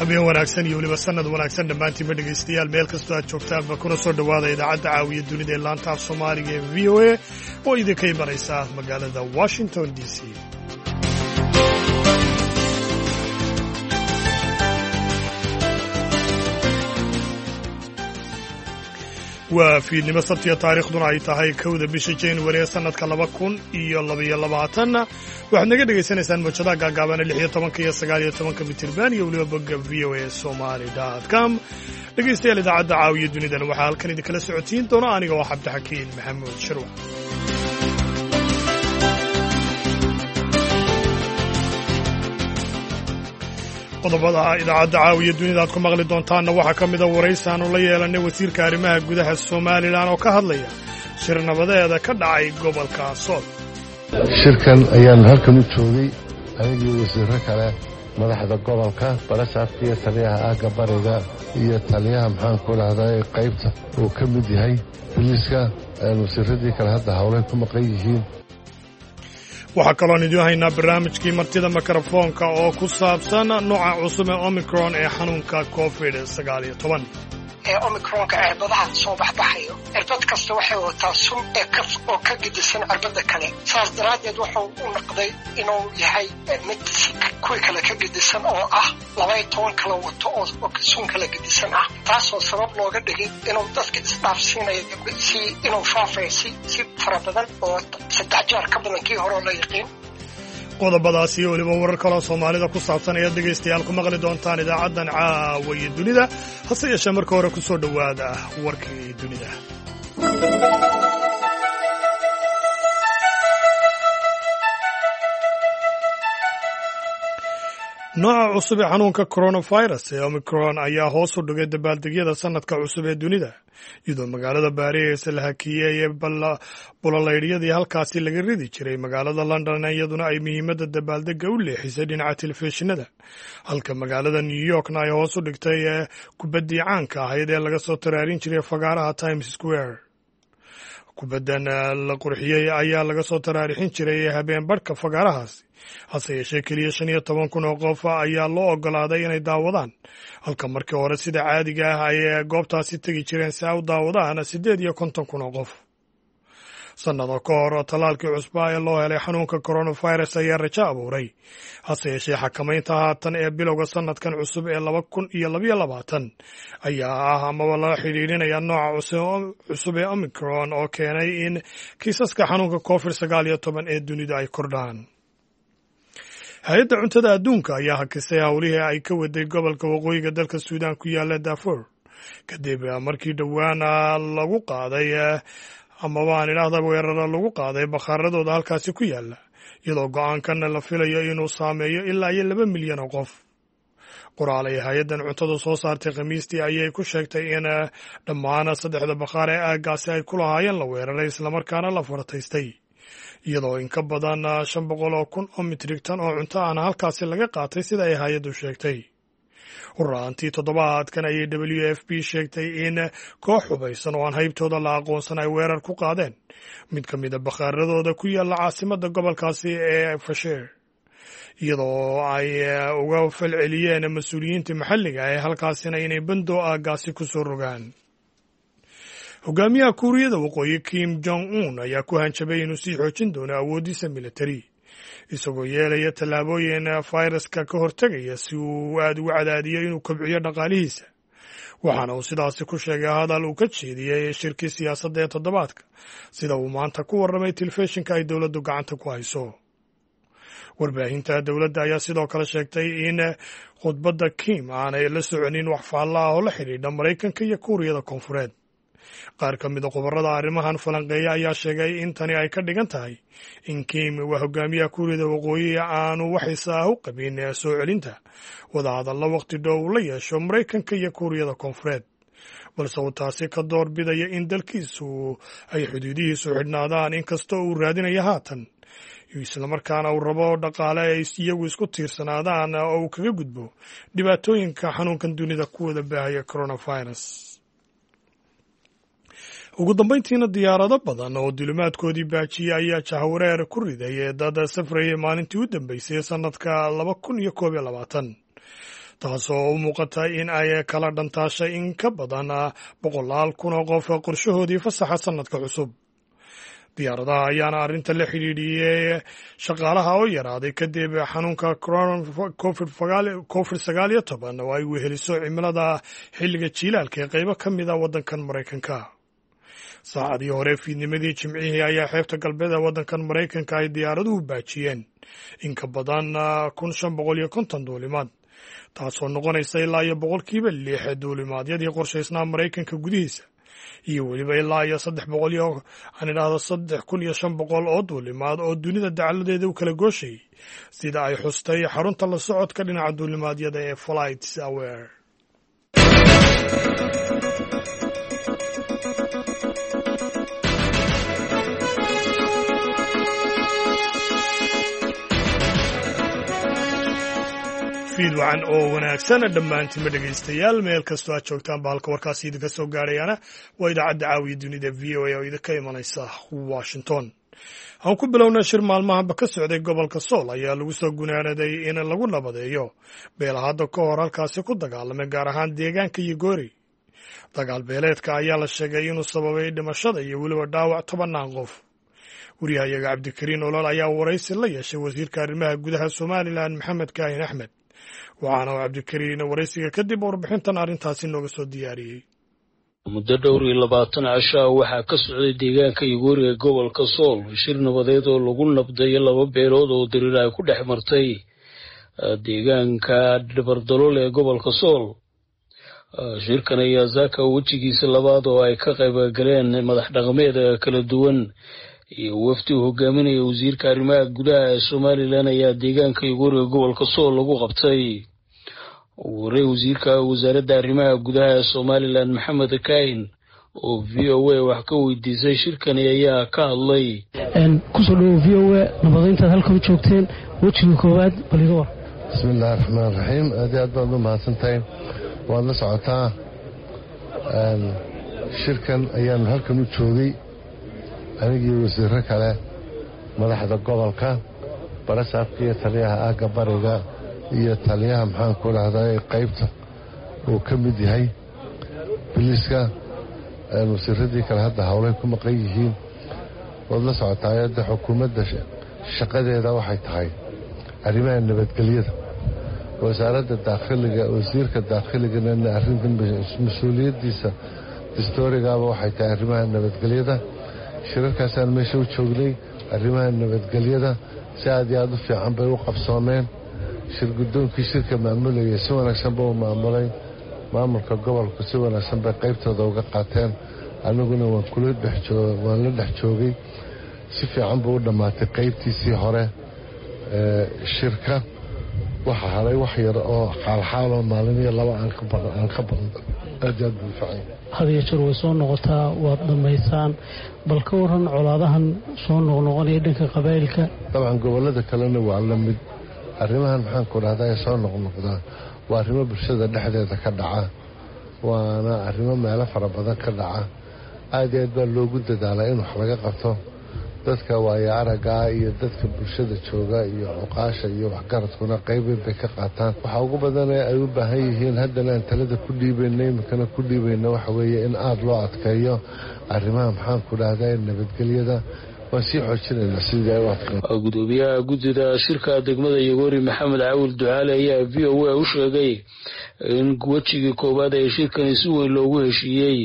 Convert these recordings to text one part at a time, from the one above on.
habeen wanaagsan iyo weliba sanad wanaagsan dhammaantiinba dhegaystayaal meel kastoo aad joogtaanba kuna soo dhowaada idaacadda caawiya dunida ee laanta af soomaaliga ee v o a oo idinka imanaysa magaalada washington d c waa fiidnimo sabtiya taariikhduna ay tahay kowda bisha januari ee sannadka 2022 waxaad naga dhegaysanaysaan mawjadaha gaagaaban 16 iyo 19 mitirban iyo weliba bogga v o a somali.com dhegaystayaal idaacadda caawiya dunidan waxaa halkan idinkala socotiin doona aniga oo cabdixakiin maxamuud shirwa qodobada idaacadda caawiya dunida aad ku maqli doontaanna waxaa ka mida waraysaanu la yeelanay wasiirka arrimaha gudaha somalilan oo ka hadlaya shir nabadeeda ka dhacay gobolka sool shirkan ayaan halkan u joogay anigii wasiirro kale madaxda gobolka balasaafka iyo taliyaha aagga bariga iyo taliyaha maxaanku dhahday qaybta uu ka mid yahay biliiska wasiirradii kale hadda howlay ku maqan yihiin waxaa kaloon idiin haynaa barnaamijkii martida mikrofoonka oo ku saabsan nooca cusub ee omicron ee xanuunka covid-19 omicronka cirbadaha soo baxbaxayo cirbad kasta waxay wataa sun oo ka gedisan cirbada kale saas daraaddeed wuxuu u noqday inuu yahay mid kuwii kale ka gedisan oo ah 12 kala wato oo sun kala gedisan ah taasoo sabab looga dhigay inuu dadka isdhaafsiinayo inuu faafay si fara badan oo 3 jeer ka badan kii hore la yaqiin qodobadaas iyo weliba warar kaloo soomaalida ku saabsan ayaad dhegaystayaal ku maqli doontaan idaacaddan caawiya dunida hase yeeshee marka hore ku soo dhowaada warkii dunida nooca cusub ee xanuunka coronavirus ee omicron ayaa hoos u dhigay dabaaldegyada sanadka cusub ee dunida iyadoo magaalada baariis la hakiyey ee bololaydyadii halkaasi laga ridi jiray magaalada london iyaduna ay muhiimadda dabaaldega u leexisay dhinaca telefishinada halka magaalada new yorkna ay hoos u dhigtay kubaddii caanka ahayd ee laga soo taraarin jiray fagaaraha times square kubaddan la qurxiyey ayaa laga soo taraarixin jiray habeen badhka fagaarahaasi hase yeeshee keliya 15,000 oo qof ayaa loo oggolaaday inay daawadaan halka markii hore sida caadiga ah ay goobtaasi tegi jireen si ay u daawadaan 58,000 oo qof sannado ka hor tallaalkii cusbaa ee loo helay xanuunka coronavirus ayaa rajo abuuray hase yeeshee xakamaynta haatan ee bilowga sannadkan cusub ee 2022 ayaa ah amaba lala xidhiidhinaya nooca cusub ee omicron oo keenay in kiisaska xanuunka covid-19 ee dunida ay kordhaan hay-adda cuntada adduunka ayaa hakisay howlihii ay ka waday gobolka waqooyiga dalka suudaan ku yaalla darfur kadib markii dhowaan lagu qaaday amaba aan idhaahda weeraro lagu qaaday bakhaaradooda halkaasi ku yaalla iyadoo go'aankan la filayo inuu saameeyo ilaa iyo 2 milyan oo qof qoraal ay hay-addan cuntada soo saartay khamiistii ayay ku sheegtay in dhammaan 3 bakhaar ee aaggaasi ay ku lahaayeen la weeraray islamarkaana la farataystay iyadoo in ka badan 500,000 oo mitrig tan oo cunto ahna halkaasi laga qaatay sida ay hay-addu sheegtay huraantii toddobaadkan ayay w f p sheegtay in koox hubaysan oo aan haybtooda la aqoonsan ay weerar ku qaadeen mid ka mida bakhaaradooda ku yaalla caasimadda gobolkaasi ee fasheer iyadoo ay uga falceliyeen mas-uuliyiinta maxalliga ee halkaasina inay bandoo aaggaasi ku soo rogaan hogaamiyaha kuuriyada waqooyi kim jong un ayaa ku hanjabay inuu sii xoojin doono awooddiisa militari isagoo yeelaya tallaabooyin fayraska ka hortegaya si uu aad ugu cadaadiyo inuu kobciyo dhaqaalihiisa waxaana uu sidaasi ku sheegay hadal uu ka jeediyey shirkii siyaasadda ee toddobaadka sida uu maanta ku warramay telefishinka ay dowladdu gacanta ku hayso warbaahinta dowladda ayaa sidoo kale sheegtay in khudbadda kim aanay la soconin wax faalla ah oo la xidhiidha maraykanka iyo kuuriyada koonfureed qaar ka mida khubarada arrimahan falanqeeya ayaa sheegay in tani ay ka dhigan tahay in kim waa hogaamiyaha kuuriyada waqooyi aanu wax isaah u qabin soo celinta wadahadalla wakhti dhow la yeesho maraykanka iyo kuuriyada koonfureed balse uu taasi ka door bidaya in dalkiisu ay xuduudihiisu xidhnaadaan inkastoo uu raadinayo haatan islamarkaana uu rabo dhaqaale ay iyagu isku tiirsanaadaan oo uu kaga gudbo dhibaatooyinka xanuunkan dunida ku wada baahaya coronavirus ugu dambayntiina diyaarado badan oo dulimaadkoodii baajiyey ayaa jahwareer ku riday dad safrayay maalintii u dambeysay sannadka 2021 taasoo u muuqata in ay kala dhantaashay in ka badan 100,000 oo qof qorshahoodii fasaxa sanadka cusub. diyaaradaha ayaana arrinta la xidhiidhiyey shaqaalaha oo yaraaday kadib xanuunka COVID-19 oo ay weheliso cimilada xilliga jiilaalka ee qaybo ka mid a waddankan Maraykanka. saacadii hore fiidnimadii jimcihii ayaa xeebta galbeed ee waddankan Maraykanka ay diyaaraduhu baajiyeen in ka badan 550 duulimaad, taasoo noqonaysa ilaa iyo 6% duulimaadyadii qorshaysnaa Maraykanka gudihiisa, iyo weliba ilaa iyo 3,500 oo duulimaad oo dunida dacaladeeda u kala gooshay, sida ay xustay xarunta la socodka dhinaca duulimaadyada ee FlightAware. fiidwacan oo wanaagsan dhammaantiin ma dhegaystayaal meel kastoo aad joogtaan ba halka warkaasi idinka soo gaarayana waa idaacadda caawiya dunida VOA oo idinka imanaysa Washington. aan ku bilownay shir maalmahanba ka socday gobolka Sool ayaa lagu soo gunaanaday in lagu nabadeeyo beelaha hadda ka hor halkaasi ku dagaalamay, gaar ahaan deegaanka Yogoori. dagaal beeleedka ayaa la sheegay inuu sababay dhimashada iyo weliba dhaawac 10 qof. wariyahayaga Cabdikariin Olol ayaa waraysi la yeeshay wasiirka arrimaha gudaha Somaliland Maxamed Kaahin Axmed, waxaana Cabdikariin waraysiga kadib warbixintan arrintaasi nooga soo diyaariyey. muddo dhowr iyo 20 casho waxaa ka socday deegaanka Yogoori ee gobolka Sool shir nabadeed oo lagu nabdayo 2 beelood oo diriir ay ku dhex martay deegaanka Dabardalool ee gobolka Sool. shirkan ayaa zaaka wajigiisa labaad oo ay ka qayb galeen madax dhaqameed kala duwan iyo wafdi hogaaminaya wasiirka arrimaha gudaha ee Somaliland ayaa deegaanka Yogoori ee gobolka Sool lagu qabtay. wasiirka wasaaradda arrimaha gudaha ee Somaliland Maxamed Kaahin oo VOA wax ka weydiisay shirkan ayaa ka hadlay ku soo dhaw VOA nabadeynta halka u joogteen wajiga koowaad baliga war. bismillaahir rahmaanir rahiim. aad baad u mahadsantahay, waad la socotaa. shirkan ayaan halkan u joogay anigii wasiirro kale, madaxda gobolka, barasaabka iyo taliyaha aagga bariga iyo taliyaha maxaan ku dhahdaa qaybta uu ka mid yahay biliiska. wasiiradii kale hadda howlay ku maqan yihiin. waad la socotaa ayadda xukuumadda shaqadeeda waxay tahay arrimaha nabadgelyada. wasaaradda daakhiliga, wasiirka daakhiligana arrintan mas-uuliyaddiisa dastuurigaaba waxay tahay arrimaha nabadgelyada. shirarkaasaan meesha u joognay. arrimaha nabadgelyada si aad iyo aad u fiican bay u qabsoomeen. shir guddoonkii shirka maamulayay si wanaagsan buu maamulay. maamulka gobolku si wanaagsan bay qaybtooda uga qaateen. aniguna waan la dhex joogay. si fiican buu u dhammaatay qaybtiisii hore shirka. waxa haray wax yar oo xaalxaaloo maalin iyo 2 aan ka badan aad buu fiican. hadiyo jeer way soo noqotaa, waad dhammaysaan. bal ka waran colaadahan soo noqnoqonaya dhanka qabaa'ilka. dabcan gobollada kalena waa la mid. arrimahan maxaan ku dhahdaa soo noqnoqdaa waa arrimo bulshada dhexdeeda ka dhaca, waana arrimo meelo fara badan ka dhaca. aad iyo aad baa loogu dadaalaa in wax laga qabto. dadka waayo araggaa iyo dadka bulshada jooga iyo cuqaasha iyo waxgaradkuna qaybeed bay ka qaataan. waxaa ugu badan ee ay u baahan yihiin haddana aan talada ku dhiibayna iminkana ku dhiibayna waxa weeye in aada loo adkeeyo arrimaha maxaan ku dhahdaa nabadgelyada. waan sii xoojinaynaa sidii ay u adkeyn. gudoomiyaha guddida shirka degmada Yogoori Maxamed Caawil Ducaale ayaa VOA u sheegay in wajigii koowaad ee shirkani si weyn loogu heshiiyey.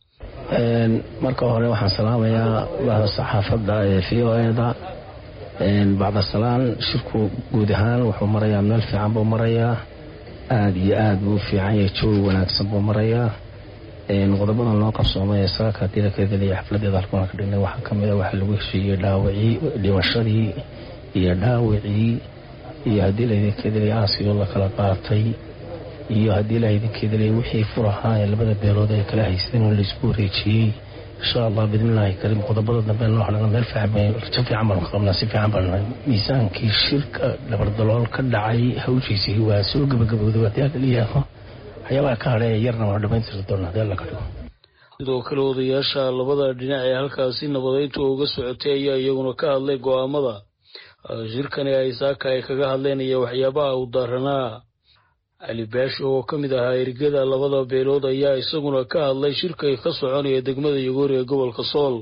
marka hore waxaan salaamayaa bahda saxaafadda ee VOA-da. bacda salaan shirku guud ahaan wuxuu marayaa meel fiican buu marayaa, aad iyo aad buu fiican yahay, jawi wanaagsan buu marayaa. qodobadan loo qabsoomay saaka dilkeeda iyo xafladeeda halkan ka dhignay waxa kamid ah waxa lagu heshiiyay dhaawacii, dhimashadii iyo dhaawacii, iyo hadii la idinkeeda aasiyo la kala qaatay, iyo hadii la idinkeeda wixii furaha ee labada beelood ay kala haysteen oo la isku wareejiyay. insha Allah bidnaahi karim qodobada dambe loo xalana meel fiican baan qabnaa. si fiican baan miisaankii shirka Dabardalool ka dhacay hawshiisii waa soo gabagabowday. waxaa kaliya waxyaabaha ka hadhay yarna waa dhamaystir doonaa hadii la ka dhigo. sidoo kale odayaasha labada dhinac ee halkaasi nabadeyntu uga socotay ayaa iyaguna ka hadlay go'aamada shirkani ay saaka ay kaga hadleen iyo waxyaabaha u daaranaa. cali baash oo ka mid ahaa ergada labada beelood ayaa isaguna ka hadlay shirka ka soconaya degmada Yagoori ee gobolka Sool.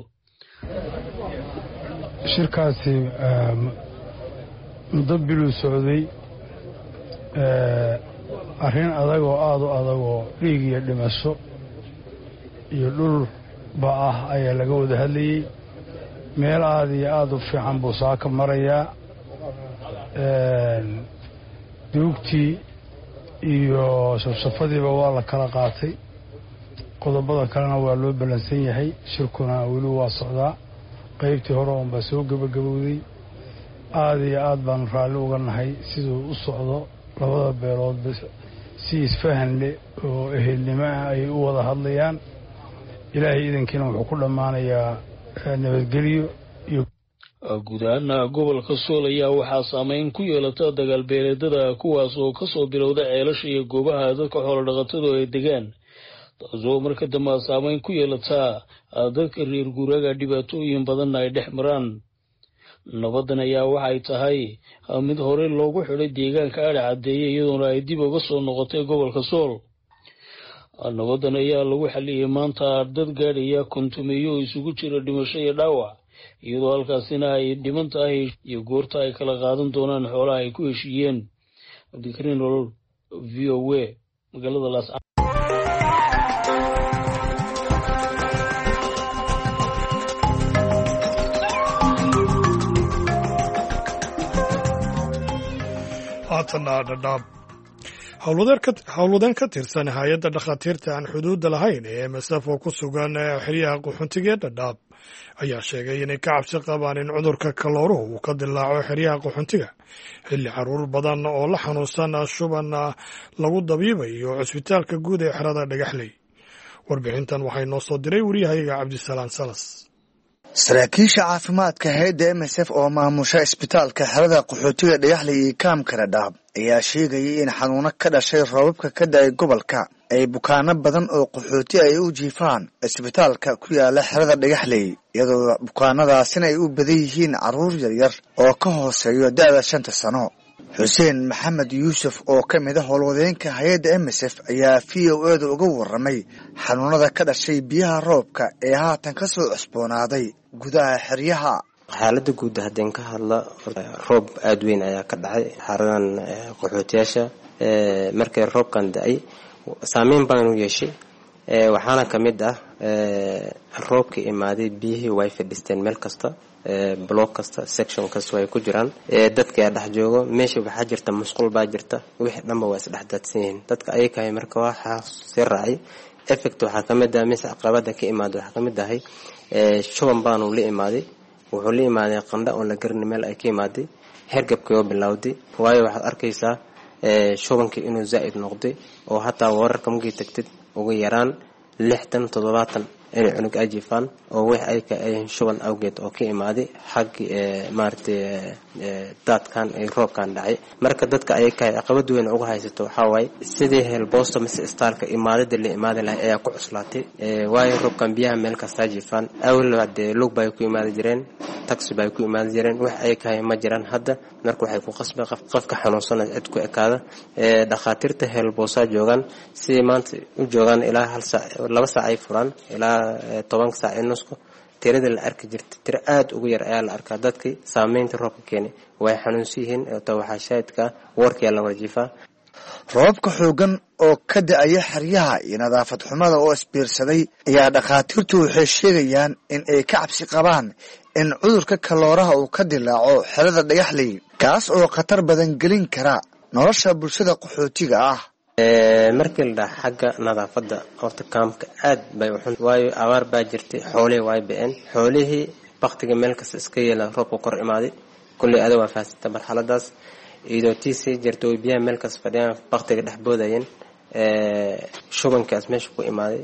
shirkaasi muddo bilu socday arrin adag oo aad u adag oo dhiig iyo dhimasho iyo dhul ba ah ayaa laga wada hadlayay. meel aad iyo aad u fiican buu saaka marayaa. duugtii iyo safsafadiiba waa la kala qaatay. qodobada kalena waa loo balansan yahay. shirkuna weli waa socdaa. qaybtii hore uun baa soo gabagabowday. aad iyo aad baan raalli uga nahay siduu u socdo. labada beelood si isfahan leh oo ehelnimo ah ay u wada hadlayaan. ilaahay idankiina wuxuu ku dhammaanayaa nabadgelyo iyo guud ahaan gobolka Sool ayaa waxaa saameyn ku yeelata dagaal beeleedada kuwaas oo ka soo bilowda ceelasha iyo goobaha dadka xoolo dhaqatada ay degaan, taasoo marka dambe saameyn ku yeelata dadka reer guuraaga dhibaatooyin badan ay dhex maraan. nabadan ayaa waxay tahay mid hore loogu xidhay deegaanka Adhacadeeye iyadoona ay dib uga soo noqotay gobolka Sool. nabadan ayaa lagu xaliyay maanta dad gaadhaya kontumeeyo isugu jira dhimasho iyo dhaawac, iyadoo halkaasina ay dhiman tahay iyo goorta ay kala qaadan doonaan xoolaha ay ku heshiiyeen. Abdikariin Nolol, VOA, magaalada Laascaanood. haatana dhadhaab howlwadeen ka tirsan hay-adda dhakhaatiirta aan xuduudda lahayn ee MSF oo ku sugan xeryaha qaxoontiga ee dhadhaab ayaa sheegay inay ka cabsi qabaan in cudurka kalooruhu uu ka dilaaco xeryaha qaxoontiga xilli caruur badan oo la xanuunsan shuban lagu dabiibayo cusbitaalka guud ee xerada Dhagaxley. warbixintan waxay noo soo diray wariyahayaga Cabdisalaan Salas. saraakiisha caafimaadka hay'adda MSF oo maamusha isbitaalka xerada qaxootiga Dhagaxley iyo kaamka Dhadhaab ayaa sheegayay in xanuuno ka dhashay roobabka ka da'ay gobolka ay bukaano badan oo qaxooti ay u jiifaan isbitaalka ku yaala xerada Dhagaxley, iyadoo bukaanadaasina ay u badan yihiin caruur yaryar oo ka hooseeyo da'da 5 sano. xuseen maxamed yuusuf oo ka mid ah howlwadeenka hay'adda MSF ayaa VOA uga warramay xanuunada ka dhashay biyaha roobka ee haatan ka soo cusboonaaday gudaha xeryaha. xaaladda guud haddeen ka hadla roob aad weyn ayaa ka dhacay xaradan qaxootiyaasha. markay roobkan da'ay saameyn badan u yeeshay. waxaana ka mid ah roobka imaaday biyihii way fadhisteen meel kasta, block kasta, section kasta way ku jiraan. dadka ayaa dhex joogo meesha waxaa jirta musqul baa jirta, wixii dhanba waa isdhex daadsan yihiin. dadka ayakahay marka waxaa sii raacay effect. waxaa ka mid ah mise caqabada ka imaada waxaa ka mid ahay shuban baanu la imaaday. wuxuu la imaaday qandha oo la garin meel ay ka imaaday. hergabkii oo bilowday, waayo waxaad arkaysaa shubankii inuu zaa'id noqday oo hataa wararka markay tagtid ugu yaraan 60-70 inay cunug ay jiifaan oo wax ay ka shuban awgeed oo ka imaaday xaggi maartay daadkan ay roobkan dhacay. marka dadka ay ka caqabad weyn uga haysato waxaa waaye sidii helboosto mise istaalka imaadada la imaadi lahay ayaa ku cuslaatay. waayo roobkan biyaha meel kasta jiifaan awal wada lug bay ku imaadi jireen, taxi bay ku imaadi jireen, wax ay ka ma jiraan hadda. marka waxay ku qasbay qofka xanuunsan cid ku ekaada. dhakhaatiirta helboosa joogan si maanta u joogan ilaa 1 saac 2 saac ay furaan ilaa 10 saac inusku. tirada la arki jirtay tira aad ugu yar ayaa la arkaa. dadkii saameynta roobka keenay way xanuunsan yihiin oo waxaa shaadka warkiya la warjiifaa. roobka xoogan oo ka da'aya xeryaha iyo nadaafad xumada oo isbiirsaday ayaa dhakhaatiirtu waxay sheegayaan in ay ka cabsi qabaan in cudurka kalooraha uu ka dilaaco xerada Dhagaxley, kaas oo khatar badan gelin kara nolosha bulshada qaxootiga ah. markii la xagga nadaafada horta kaamka aad bay u xun, waayo abaar baa jirtay, xoolihii way been, xoolihii waqtiga meel kasta iska yeela roobka kor imaaday. kulli aad waa faasita marxaladaas iyadoo tiisi jirto biyaha meel kasta fadhiyaan waqtiga dhex boodayeen. shubankaas meesha ku imaaday.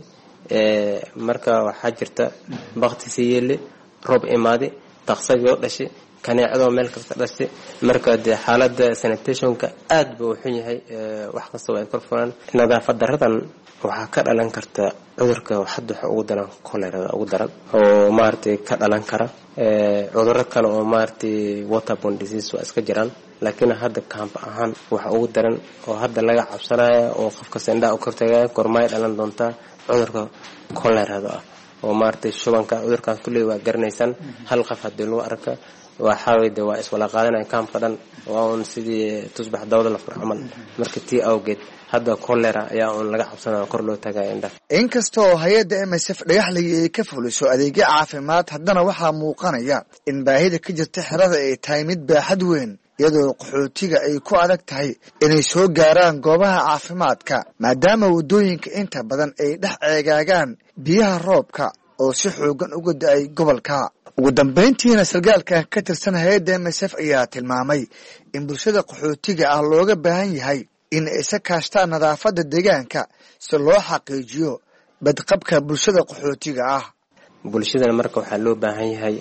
marka waxaa jirta waqti si yeeli roob imaaday taqsadii oo dhashay kaneecado meel kasta dhashay marka de xaaladda sanitationka aad buu xun yahay wax kasta way kor furan nadaafad daradan waxa ka dhalan karta cudurka waxa ugu daran cholera ugu daran oo maartay ka dhalan kara cudurro kale oo maartay waterborne disease waa iska jiraan laakiin hadda camp ahaan waxa ugu daran oo hadda laga cabsanayo oo qofka sendha u kortagay kormay dhalan doonta cudurka cholera oo maartay shubanka cudurkaas kulli waa garanaysan hal qof hadii loo arka waxa weeyde waa iswala qaadanay camp dhan oo sidii tusbax dawlad la furxamal markii tii awgeed hadda cholera ayaa on laga cabsanayo kor loo tagay indha inkastoo hay'adda MSF dhagaxley ay ka fuliso adeegyo caafimaad haddana waxaa muuqanaya in baahida ka jirta xirada ay tahay mid baaxad weyn iyadoo qaxootiga ay ku adag tahay inay soo gaaraan goobaha caafimaadka maadaama wadooyinka inta badan ay dhex ceegaagaan biyaha roobka oo si xoogan uga da'ay gobolka ugu dambeyntiina sargaalka ka tirsan hay'adda MSF ayaa tilmaamay in bulshada qaxootiga ah looga baahan yahay in ay isa kaashtaan nadaafadda deegaanka si loo xaqiijiyo badqabka bulshada qaxootiga ah bulshada marka waxa loo baahan yahay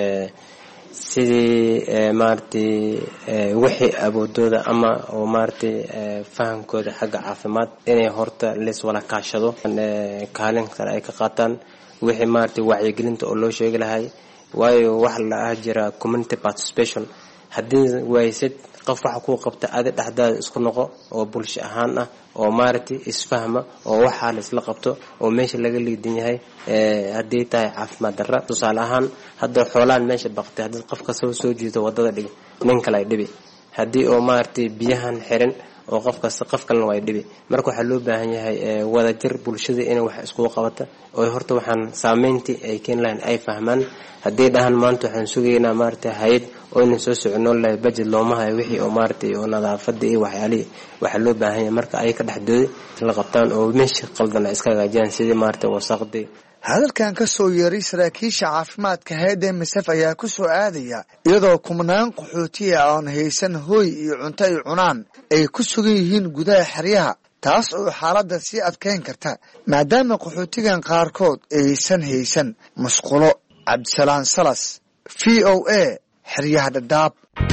sidii maartay wixii awoodooda ama oo maartay fahamkooda xagga caafimaad inay horta lees wala kaashado kaalin kale ay ka qaataan wixii maartay wacyigelinta oo loo sheegi lahay waayo wax la jira community participation haddii waysid qof waxa ku qabta aad dhaxdaad isku noqo oo bulsho ahaan ah oo maartay isfahma oo waxa la isla qabto oo meesha laga liidan yahay haddii tahay caafimaad darra tusaale ahaan hadda xoolaan meesha baqtay haddii qofka soo jiido wadada dhig nin kale ay dhibi haddii oo maartay biyahan xiran oo qof kalena way dhibi marka waxa loo baahan yahay wada jir bulshada inay wax isku qabata oo horta waxaan saameyntii ay keen lahayn ay fahmaan haddii dhahan maanta waxaan sugaynaa maartay hay'ad oo inay soo socono la budget looma hayo wixii oo maartay oo nadaafada iyo waxyaalihi waxa loo baahan yahay marka ay ka dhaxdooday la qabtaan oo meesha qaldan iska hagaajiyaan sidii maartay wasaqdi hadalkan ka soo yeeray saraakiisha caafimaadka hay'adda MSF ayaa ku soo aadaya iyadoo kumanaan qaxootiga aan haysan hooy iyo cunto ay cunaan ay ku sugan yihiin gudaha xeryaha taas oo xaaladda sii adkeyn karta maadaama qaxootigan qaarkood aysan haysan musqulo Cabdisalaan Salas VOA xeryaha Dadaab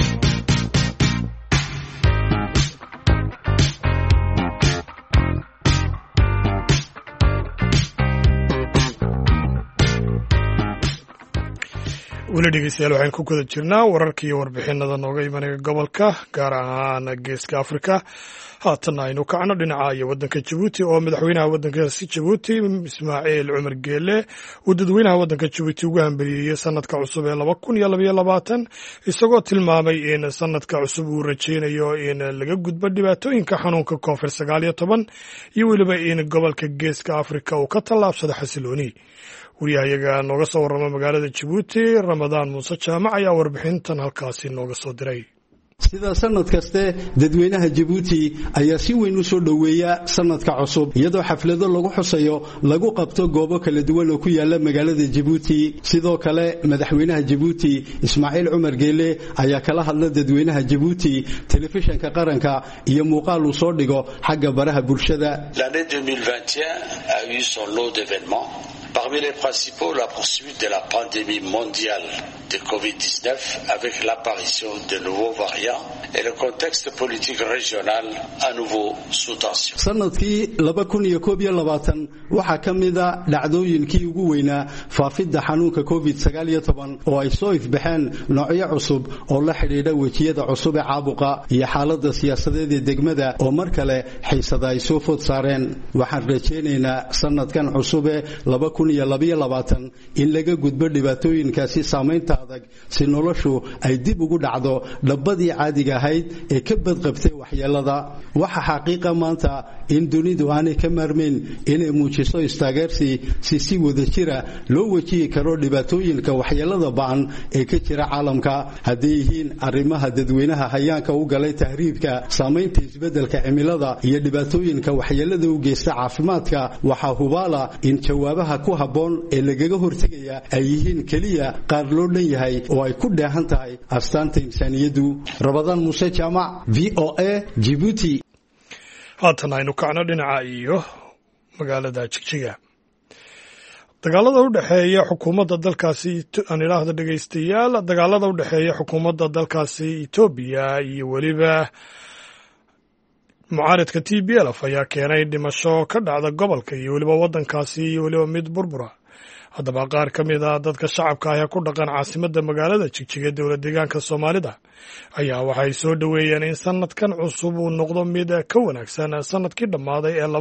weli dhegeystayaal waxaan ku guda jirnaa wararka iyo warbixinada nooga imanaya gobolka gaar ahaan geeska Afrika haatan aynu kacno dhinaca iyo wadanka Djibouti oo madaxweynaha wadankaasi Djibouti Ismaaciil Cumar Geele uu dadweynaha wadanka Djibouti ugu hambalyeeyay sanadka cusub ee 2022 isagoo tilmaamay in sanadka cusub uu rajeynayo in laga gudbo dhibaatooyinka xanuunka COVID-19 iyo weliba in gobolka geeska Afrika uu ka tallaabsado xasilooni wariyahayaga nooga soo warrama magaalada Djibouti Ramadaan Muuse Jaamac ayaa warbixintan halkaasi nooga soo diray sida sanad kaste dadweynaha Djibouti ayaa si weyn u soo dhaweeya sanadka cusub iyadoo xaflado lagu xusayo lagu qabto goobo kala duwan oo ku yaala magaalada Djibouti sidoo kale madaxweynaha Djibouti Ismaaciil Cumar Geele ayaa kala hadlay dadweynaha Djibouti telefishanka qaranka iyo muuqaal uu soo dhigo xagga baraha bulshada. L'année 2021 a eu son lot d'événements. Parmi les principaux, la poursuite de la pandémie mondiale de Covid-19 avec l'apparition de nouveaux variants et le contexte politique régional à nouveau sous tension. Sanadkii 2021 waxa kamida dhacdooyinkii ugu weynaa faafidda xanuunka Covid-19 oo ay soo ifbaxeen noocyo cusub oo la xiriira wajiyada cusub ee caabuqa iyo xaaladda siyaasadeed ee degmada oo mar kale xiisada ay soo food saareen. Waxaan rajaynaynaa sanadkan cusub ee 2022 in laga gudbo dhibaatooyinkaasi saameynta adag si noloshu ay dib ugu dhacdo dhabbadii caadiga ahayd ee ka badqabtay waxyeelada. Waxa xaqiiqa maanta in dunidu aanay ka maarmeyn inay muujiso istaageersi si wada jira loo wajihi karo dhibaatooyinka waxyeelada ba'an ee ka jira caalamka haddii yihiin arrimaha dadweynaha hayaanka u galay tahriibka saameynta isbeddelka cimilada iyo dhibaatooyinka waxyeelada u geysta caafimaadka. Waxaa hubaala in jawaabaha ku habboon ee lagaga hortagaya ay yihiin kaliya qaar loo dhan yahay oo ay ku dheehan tahay astaanta insaaniyadu. Ramadaan Muuse Jaamac VOA Djibouti. haatan aynu kacno dhinaca iyo magaalada Jigjiga dagaalada u dhexeeya xukuumadda dalkaasi aan idhaahdo dhegaystayaal dagaalada u dhexeeya xukuumadda dalkaasi Itoobiya iyo weliba mucaaradka TPLF ayaa keenay dhimasho ka dhacda gobolka iyo weliba waddankaasi iyo weliba mid burbura. haddaba qaar ka mid a dadka shacabka ah ee ku dhaqan caasimadda magaalada Jigjiga dowlad deegaanka Soomaalida ayaa waxay soo dhaweeyeen in sanadkan cusub uu noqdo mid ka wanaagsan sanadkii dhammaaday ee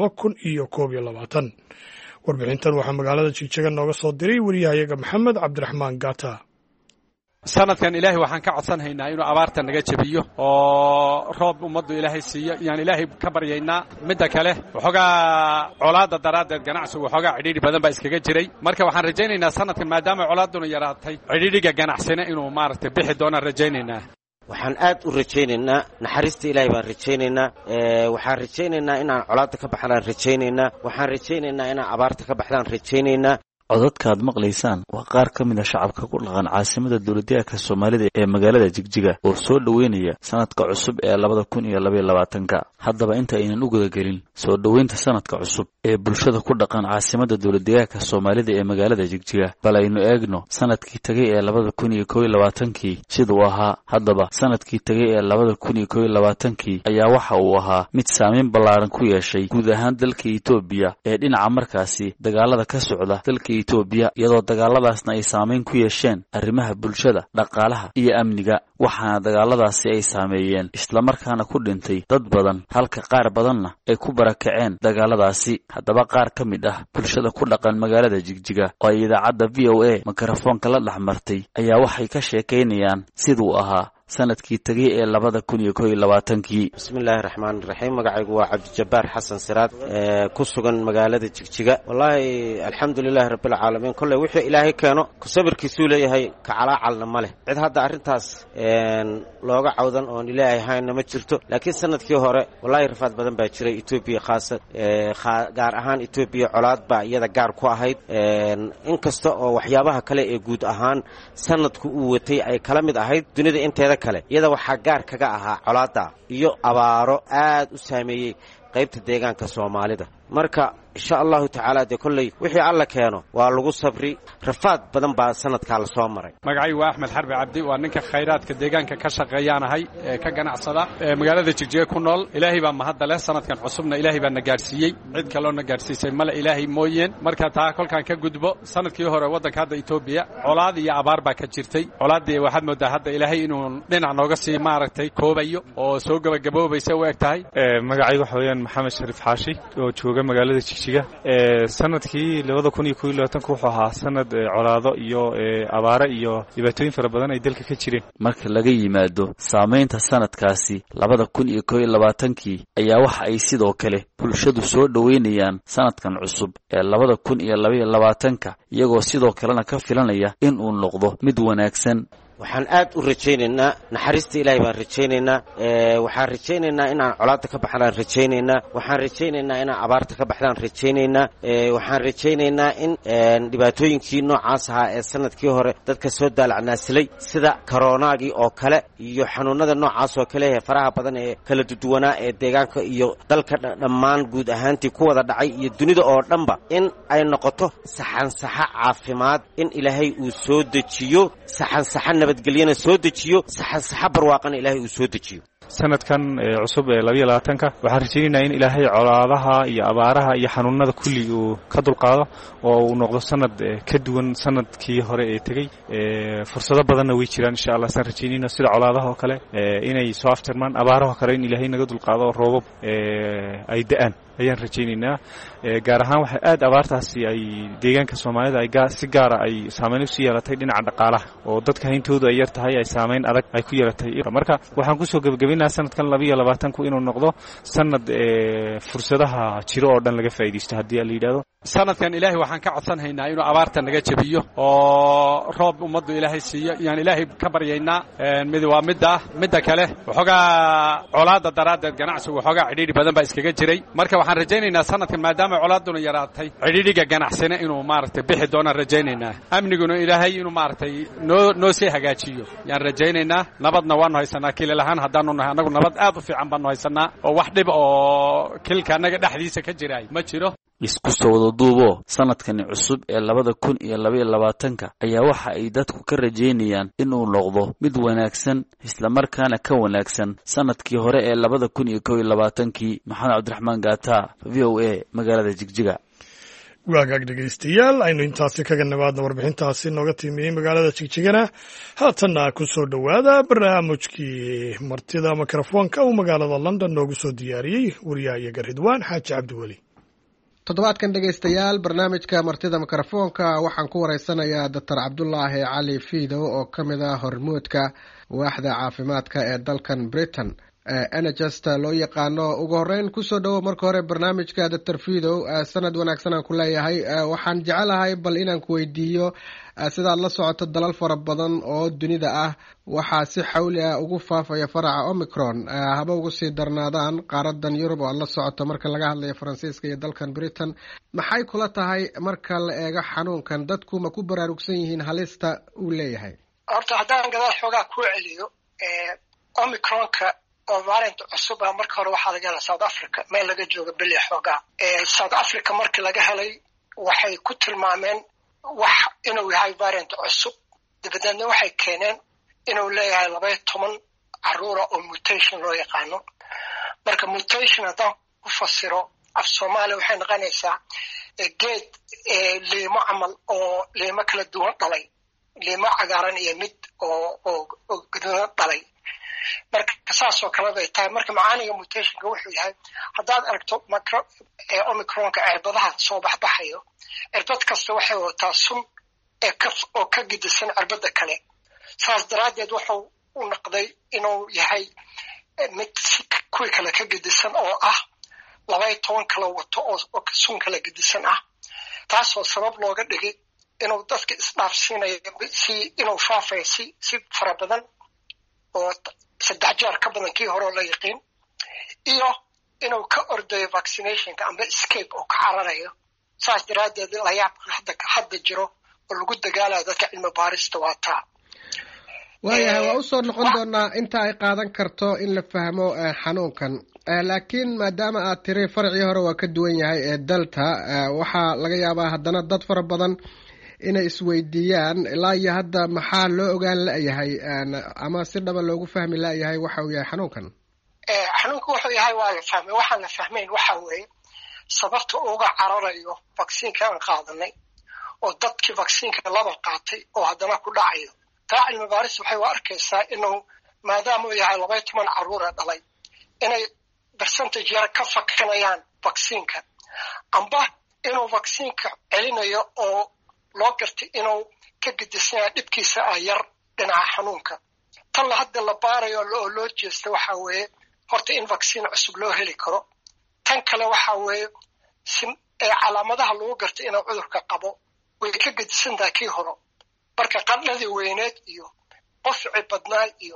2021. warbixintan waxaa magaalada Jigjiga nooga soo diray wariyahayaga Maxamed Cabdiraxmaan Gata. sanadkan ilaahay waxaan ka codsanaynaa inuu abaarta naga jabiyo oo roob ummaddu ilaahay siiyo yaan ilaahay ka baryaynaa midda kale waxoogaa colaadda daraaddeed ganacsigu waxoogaa cidhiidhi badan baa iskaga jiray marka waxaan rajaynaynaa sanadkan maadaama colaadduna yaraatay cidhiidhiga ganacsina inuu maaragtay bixi doonaan rajaynaynaa waxaan aad u rajaynaynaa naxariista ilaahay baan rajaynaynaa waxaan rajaynaynaa inaan colaadda ka baxnaan rajaynaynaa waxaan rajaynaynaa inaan abaarta ka baxdaan rajaynaynaa codadkaad maqlaysaan waa qaar ka mid a shacabka ku dhaqan caasimada dowladdeegaanka Soomaalida ee magaalada Jigjiga oo soo dhaweynaya sanadka cusub ee 2022. haddaba inta aynan u gudagelin soo dhaweynta sanadka cusub ee bulshada ku dhaqan caasimada dowladdeegaanka Soomaalida ee magaalada Jigjiga bal aynu eegno sanadkii tagay ee 2021 sidoo ahaa. haddaba sanadkii tagay ee 2021 ayaa waxa uu ahaa mid saameyn ballaaran ku yeeshay guud ahaan dalka Itoobiya ee dhinaca markaasi dagaalada ka socda dalka Itoobiya iyadoo dagaaladaasna ay saameyn ku yeesheen arrimaha bulshada, dhaqaalaha iyo amniga. waxaana dagaaladaasi ay saameeyeen isla markaana ku dhintay dad badan halka qaar badanna ay ku barakaceen dagaaladaasi. haddaba qaar ka mid ah bulshada ku dhaqan magaalada Jigjiga oo ay idaacadda VOA mikrofoonka la dhaxmartay ayaa waxay ka sheekaynayaan siduu ahaa sanadkii tagay ee 2021. bismillaahi raxmaani raxiim magacaygu waa Cabdijabbaar Xasan Siraad ku sugan magaalada Jigjiga. wallaahi alxamdulilaahi rabbil caalamiin kulli wixii ilaahay keeno ku sabirkiisu leeyahay ka calaacalna ma leh cid hadda arrintaas looga cawdan oo ilaahay hayna ma jirto. laakiin sanadkii hore wallaahi rafaad badan baa jiray Itoobiya gaar ahaan Itoobiya colaad baa iyada gaar ku ahayd inkasta oo waxyaabaha kale ee guud ahaan sanadku uu watay ay kala mid ahayd dunida inteeda kale iyada waxaa gaar kaga ahaa colaadda iyo abaaro aad u saameeyey qaybta deegaanka Soomaalida. marka insha Allahu ta'ala de kullay wixii alla keeno waa lagu sabri rafaad badan baa sanadka la soo maray. magacay waa Axmed Xarbi Cabdi waa ninka khayraadka deegaanka ka shaqeeyanahay ka ganacsada magaalada Jigjiga ku nool. ilaahay baa mahad leh sanadkan cusubna ilaahay baa na gaarsiiyay cid kale oo na gaarsiisay mala ilaahay mooyeen. marka taa kolkaan ka gudbo sanadkii hore wadanka hadda Itoobiya colaad iyo abaar baa ka jirtay. colaadii waxaad moodaa hadda ilaahay inuu dhinac nooga sii maaragtay koobayo oo soo gabagaboobaysa u eg tahay. magacay waxa weeyaan Maxamed Sharif Xaashi oo jooga magaalada Jigjiga. sanadkii 2021 wuxuu ahaa sanad colaado iyo abaara iyo dhibaatooyin fara badan ay dalka ka jireen. marka laga yimaado saameynta sanadkaasi 2021 ayaa waxa ay sidoo kale bulshadu soo dhaweynayaan sanadkan cusub ee 2022 iyagoo sidoo kalena ka filanaya in uu noqdo mid wanaagsan. waxaan aad u rajaynaynaa naxariista ilaahay baan rajaynaynaa waxaan rajaynaynaa inaan colaadda ka baxnaan rajaynaynaa waxaan rajaynaynaa inaan abaarta ka baxdaan rajaynaynaa waxaan rajaynaynaa in dhibaatooyinkii noocaas ahaa ee sanadkii hore dadka soo daalacnaasilay sida koronaagii oo kale iyo xanuunada noocaas oo kale ee faraha badan ee kala duwanaa ee deegaanka iyo dalka dhammaan guud ahaantii ku wada dhacay iyo dunida oo dhanba in ay noqoto saxansaxa caafimaad in ilaahay uu soo dejiyo saxansaxa nabadgelyana soo dejiyo saxansaxa barwaaqana ilaahay uu soo dejiyo. sanadkan cusub ee 2022 waxaan rajaynaynaa in ilaahay colaadaha iyo abaaraha iyo xanuunada kulli uu ka dulqaado oo uu noqdo sanad ka duwan sanadkii hore ee tagay. fursado badanna way jiraan insha Allah san rajaynayna sida colaadaha oo kale inay soo aftirmaan abaaraha kale in ilaahay naga dulqaado roobab ay da'an ayaan rajaynaynaa. gaar ahaan waxa aad abaartaasi ay deegaanka Soomaalida ay si gaar ah ay saameyn u sii yeelatay dhinaca dhaqaalaha oo dadka hayntoodu ay yar tahay ay saameyn adag ay ku yeelatay. marka waxaan ku soo gabagabeynaa sanadkan 2022 inuu noqdo sanad fursadaha jiro oo dhan laga faa'iideysto haddii la yiraahdo. sanadkan ilaahay waxaan ka codsanaynaa inuu abaarta naga jabiyo oo roob ummaddu ilaahay siiyo yaan ilaahay ka baryaynaa mid waa midda kale waxoogaa colaadda daraaddeed ganacsigu waxoogaa cidhiidhi badan baa iskaga jiray. marka waxaan rajaynaynaa sanadkan maadaama colaadduna yaraatay cidhiidhiga ganacsina inuu maaragtay bixi doonaan rajaynaynaa. amniguna ilaahay inuu maaragtay noo sii hagaajiyo yaan rajaynaynaa. nabadna waanu haysanaa kilil ahaan haddaanu nahay annagu nabad aad u fiican baanu haysanaa oo wax dhib oo kilka annaga dhexdiisa ka jiraay ma jiro. isku soo wada duubo sanadkani cusub ee 2022 ayaa waxa ay dadku ka rajeynayaan inuu noqdo mid wanaagsan isla markaana ka wanaagsan sanadkii hore ee 2021 maxamed cabdiraxmaan gaata VOA magaalada Jigjiga. waagaag dhegaystayaal aynu intaasi kaga nimaadna warbixintaasi nooga timiyey magaalada Jigjigana haatanna ku soo dhowaada barnaamijkii martida mikrofoonka uu magaalada London noogu soo diyaariyey wariyaha Ridwaan Xaaji Cabdiweli. toddobaadkan dhegaystayaal barnaamijka martida mikrofoonka waxaan ku wareysanayaa Dr. Cabdullaahi Cali Fiidow oo ka mid ah hormuudka waaxda caafimaadka ee dalkan Britain NHS loo yaqaano. ugu horeyn kusoo dhawo marka hore barnaamijka Dr. Fiidow. sanad wanaagsan aan ku leeyahay. waxaan jecelahay bal inaan ku weydiiyo sidaad la socoto dalal fara badan oo dunida ah waxaa si xawli ah ugu faafaya faraca Omicron haba ugu sii darnaadaan qaaradan Yurub oo la socoto marka laga hadlayo Faransiiska iyo dalkan Britain. maxay kula tahay marka la eego xanuunkan dadku ma ku baraarugsan yihiin halista uu leeyahay? horta haddaan gadaal xoogaa ku celiyo Omicronka oo variant cusub ah marka hore waxaa laga helay South Africa meel laga joogo bili xoogaa. South Africa markii laga helay waxay ku tilmaameen wax inuu yahay variant cusub dabadeedna waxay keeneen inuu leeyahay 12 caruura oo mutation loo yaqaano. marka mutation haddaan ku fasiro af Soomaali waxay noqonaysaa geed liimo camal oo liimo kala duwan dhalay, liimo cagaaran iyo mid oo guduudan dhalay. marka saasoo kale bay tahay. marka macaaniga mutationka wuxuu yahay haddaad aragto Omicronka cirbadaha soo baxbaxayo cirbad kasta waxay wataa sun oo ka gidisan cirbada kale. saas daraadeed wuxuu u noqday inuu yahay mid kuwii kale ka gidisan oo ah 12 kala wato oo sun kala gidisan ah. taasoo sabab looga dhigay inuu dadka isdhaafsiinayo inuu faafayo si fara badan oo 3 jeer ka badan kii hore la yaqiin iyo inuu ka ordayo vaccinationka amba escape oo ka cararayo. saas daraadeed la yaab hadda jiro oo lagu dagaalayo dadka cilmi baarista waata. waayahay waa usoo noqon doonaa inta ay qaadan karto in la fahmo xanuunkan. laakiin maadaama aad tiri farcii hore waa ka duwan yahay ee Delta waxaa laga yaabaa haddana dad fara badan inay isweydiiyaan ilaa iyo hadda maxaa loo ogaan la'yahay ama si dhaba loogu fahmi la'yahay waxa uu yahay xanuunkan. xanuunku wuxuu yahay waa la fahmay. waxaan la fahmayn waxa weeye sababta uga cararayo vaccine-ka aan qaadanay oo dadkii vaccine-ka laba qaatay oo haddana ku dhacayo. taa cilmi baaris waxay u arkaysaa inuu maadaama uu yahay 12 caruura dhalay inay percentage yar ka fakanayaan vaccine-ka amba inuu vaccine-ka celinayo oo loo gartay inuu ka gedisanaa dhibkiisa yar dhinaca xanuunka. tan la hadda la baarayo oo loo jeesta waxa weeye horta in vaccine cusub loo heli karo. tan kale waxa weeye calaamadaha lagu gartay inuu cudurka qabo way ka gedisan tahay kii hore. marka qandhadii weyneed iyo qofci badnaa iyo